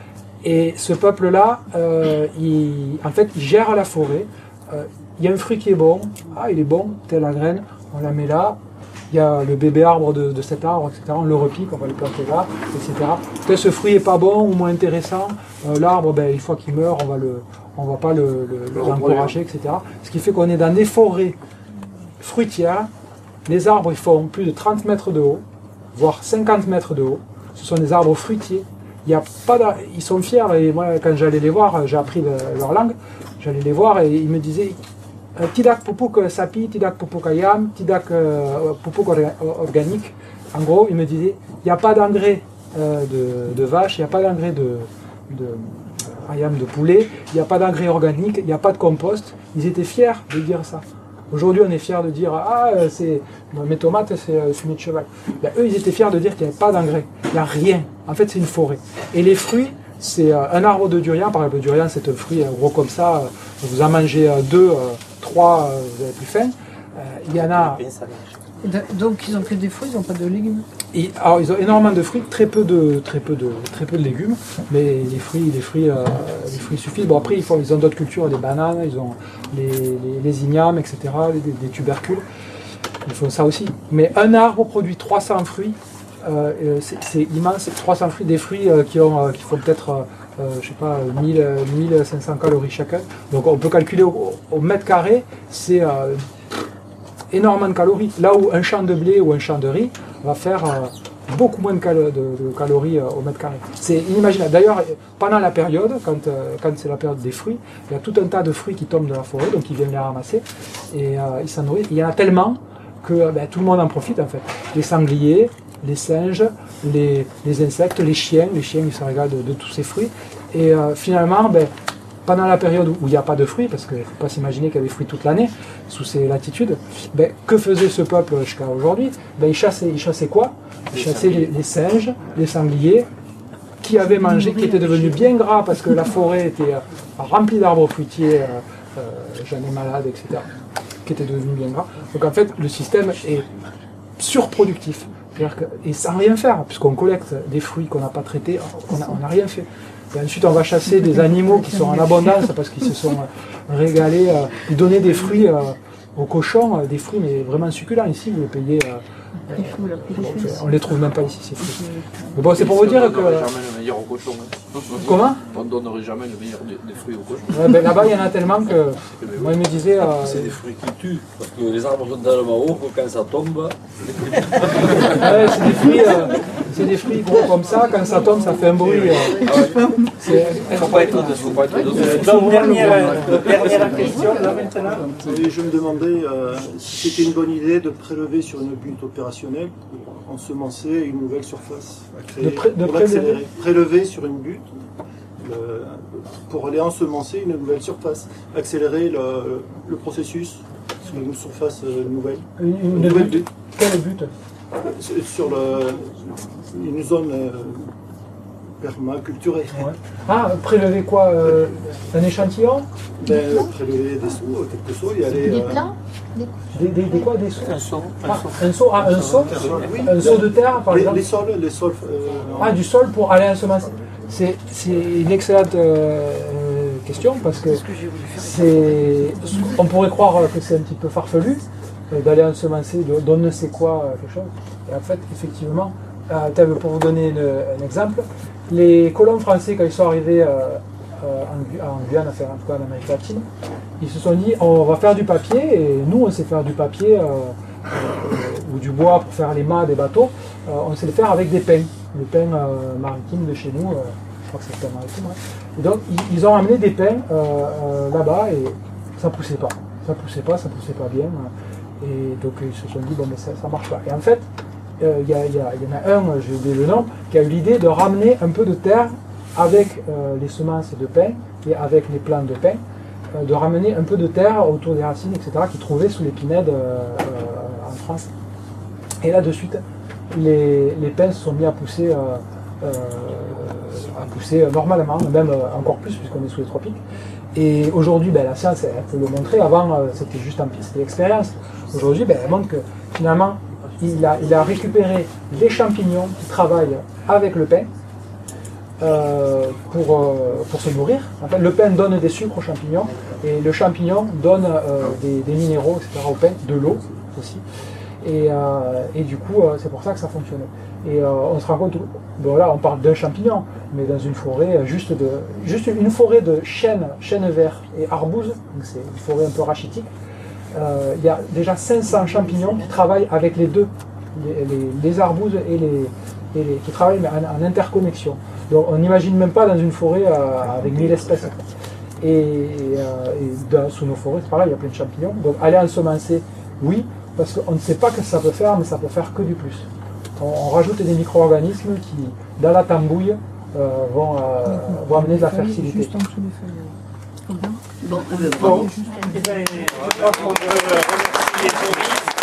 Et ce peuple-là, euh, il, en fait, il gère la forêt. Euh, il y a un fruit qui est bon, ah il est bon, telle la graine, on la met là. Il y a le bébé arbre de, de cet arbre, et cetera. On le repique, on va le planter là, et cetera. Peut-être ce fruit est pas bon ou moins intéressant. Euh, l'arbre, ben, une fois qu'il meurt, on va le, on va pas le, le, le l'encourager, et cetera. Ce qui fait qu'on est dans des forêts fruitières. Les arbres ils font plus de trente mètres de haut, voire cinquante mètres de haut. Ce sont des arbres fruitiers. Il y a pas d'a- ils sont fiers, et moi quand j'allais les voir, j'ai appris le- leur langue, j'allais les voir et ils me disaient euh, Tidak pupuk sapi, tidak pupuk ayam, tidak euh, pupuk orga- organique. En gros, ils me disaient il n'y a pas d'engrais euh, de, de vache, il n'y a pas d'engrais de, de ayam, de poulet, il n'y a pas d'engrais organique, il n'y a pas de compost. Ils étaient fiers de dire ça. Aujourd'hui, on est fiers de dire ah c'est mes tomates c'est euh, fumée de cheval. Ben, eux, ils étaient fiers de dire qu'il n'y avait pas d'engrais. Il n'y a rien. En fait, c'est une forêt. Et les fruits, c'est euh, un arbre de durian. Par exemple, le durian, c'est un fruit euh, gros comme ça. Euh, vous en mangez euh, deux, euh, trois, euh, vous avez plus faim. Euh, il y en a. Donc ils ont que des fruits, ils n'ont pas de légumes. Et, alors, ils ont énormément de fruits, très peu de, très peu de, très peu de légumes, mais les fruits, les fruits, euh, les fruits suffisent. Bon, après, ils, font, ils ont d'autres cultures, des bananes, ils ont les, les, les ignames, et cetera, des, des tubercules. Ils font ça aussi. Mais un arbre produit trois cents fruits, euh, c'est, c'est immense, trois cents fruits, des fruits euh, qui, ont, euh, qui font peut-être euh, euh, je sais pas, mille, mille cinq cents calories chacun. Donc on peut calculer au, au mètre carré, c'est euh, énormément de calories. Là où un champ de blé ou un champ de riz va faire euh, beaucoup moins de, cal de, de calories euh, au mètre carré. C'est inimaginable. D'ailleurs, pendant la période, quand, euh, quand c'est la période des fruits, il y a tout un tas de fruits qui tombent de la forêt, donc ils viennent les ramasser, et euh, ils s'en nourrissent. Il y en a tellement que ben, tout le monde en profite en fait. Les sangliers, les singes, les, les insectes, les chiens, les chiens ils se régalent de, de tous ces fruits. Et euh, finalement, ben, pendant la période où il n'y a pas de fruits, parce qu'il ne faut pas s'imaginer qu'il y a des fruits toute l'année, sous ces latitudes, ben, que faisait ce peuple jusqu'à aujourd'hui? Ben, ils chassaient, ils chassaient quoi? Ils chassaient les, les singes, les sangliers, qui avaient mangé, qui étaient devenus bien gras parce que la forêt était euh, remplie d'arbres fruitiers, euh, euh, j'en ai malade, et cetera, qui étaient devenus bien gras. Donc en fait, le système est surproductif. C'est-à-dire que, et sans rien faire, puisqu'on collecte des fruits qu'on n'a pas traités, on n'a rien fait. Et ensuite, on va chasser des animaux qui sont en abondance parce qu'ils se sont régalés. Euh, ils donnaient des fruits euh, aux cochons, euh, des fruits mais vraiment succulents. Ici, vous les payez. Euh, euh, on les trouve même pas ici, ces fruits. Mais bon, c'est pour vous dire que. On donnerait jamais le meilleur au cochon. Hein. Comment? On donnerait jamais le meilleur des, des fruits au cochon. Ouais, ben, là-bas, il y en a tellement que. Moi, il me disait. Euh, c'est des fruits qui tuent, parce que les arbres sont tellement hauts que quand ça tombe. ouais, c'est des fruits. Euh, C'est des fruits gros comme ça, quand ça tombe, ça fait un bruit. Il ne faut pas être au-dessous. Donc, dernière, dernière question, là maintenant. Et je me demandais euh, si c'était une bonne idée de prélever sur une butte opérationnelle pour ensemencer une nouvelle surface à créer, de pré de pour accélérer. Prélever sur une butte le, pour aller ensemencer une nouvelle surface, accélérer le, le processus sur une surface nouvelle. Une, une, une nouvelle butte. Quelle butte? Sur le, une zone euh, permaculturée. Ouais. Ah, prélever quoi euh, un échantillon? Ben, prélever des seaux, quelques seaux, y aller. Des euh, plants des, des, des quoi? Des seaux? Un seau. Ah, un seau, ah, un seau, oui. un seau de terre, par les, exemple. Les sols, les sols. Euh, ah, du sol pour aller ensemencer. C'est une excellente euh, question parce que c'est. On pourrait croire que c'est un petit peu farfelu d'aller ensemencer d'on ne sait quoi quelque chose. Et en fait, effectivement, euh, pour vous donner une, un exemple, les colons français, quand ils sont arrivés euh, en, en Guyane, enfin en tout cas en Amérique latine, ils se sont dit on va faire du papier, et nous on sait faire du papier euh, euh, ou du bois pour faire les mâts des bateaux, euh, on sait le faire avec des pins, les pins euh, maritimes de chez nous, euh, je crois que c'est le pin maritime, ouais. Et donc ils, ils ont amené des pins euh, euh, là-bas et ça poussait pas, ça poussait pas, ça poussait pas bien. Et donc ils se sont dit, bon mais ça ne marche pas. Et en fait, il euh, y, y, y en a un, j'ai oublié le nom, qui a eu l'idée de ramener un peu de terre avec euh, les semences de pin et avec les plants de pin, euh, de ramener un peu de terre autour des racines, et cetera, qu'ils trouvaient sous les pinèdes euh, euh, en France. Et là de suite, les, les pins se sont mis à pousser, euh, euh, à pousser normalement, même euh, encore plus puisqu'on est sous les tropiques. Et aujourd'hui, ben, la science, elle peut le montrer. Avant, euh, c'était juste un c'était l'expérience. Aujourd'hui, ben, elle montre que finalement, il a, il a récupéré des champignons qui travaillent avec le pain euh, pour, euh, pour se nourrir. En fait, le pain donne des sucres aux champignons et le champignon donne euh, des, des minéraux, et cetera au pain, de l'eau aussi. Et, euh, et du coup, euh, c'est pour ça que ça fonctionnait. Et euh, on se rend compte, bon là on parle d'un champignon, mais dans une forêt, juste, de, juste une forêt de chênes, chênes verts et arbouses, donc c'est une forêt un peu rachitique, euh, il y a déjà cinq cents champignons qui travaillent avec les deux, les, les, les arbouses et les, et les qui travaillent en, en interconnexion. Donc on n'imagine même pas dans une forêt euh, avec mille espèces. Et, et, euh, et dans, sous nos forêts, c'est pareil, il y a plein de champignons. Donc aller ensemencer, oui, parce qu'on ne sait pas ce que ça peut faire, mais ça peut faire que du plus. On, on rajoute des micro-organismes qui, dans la tambouille, euh, vont, euh, vont amener de la fertilité. Juste en dessous des feuilles. Bon, bon. Eh bien, je crois qu'on peut remercier Boris.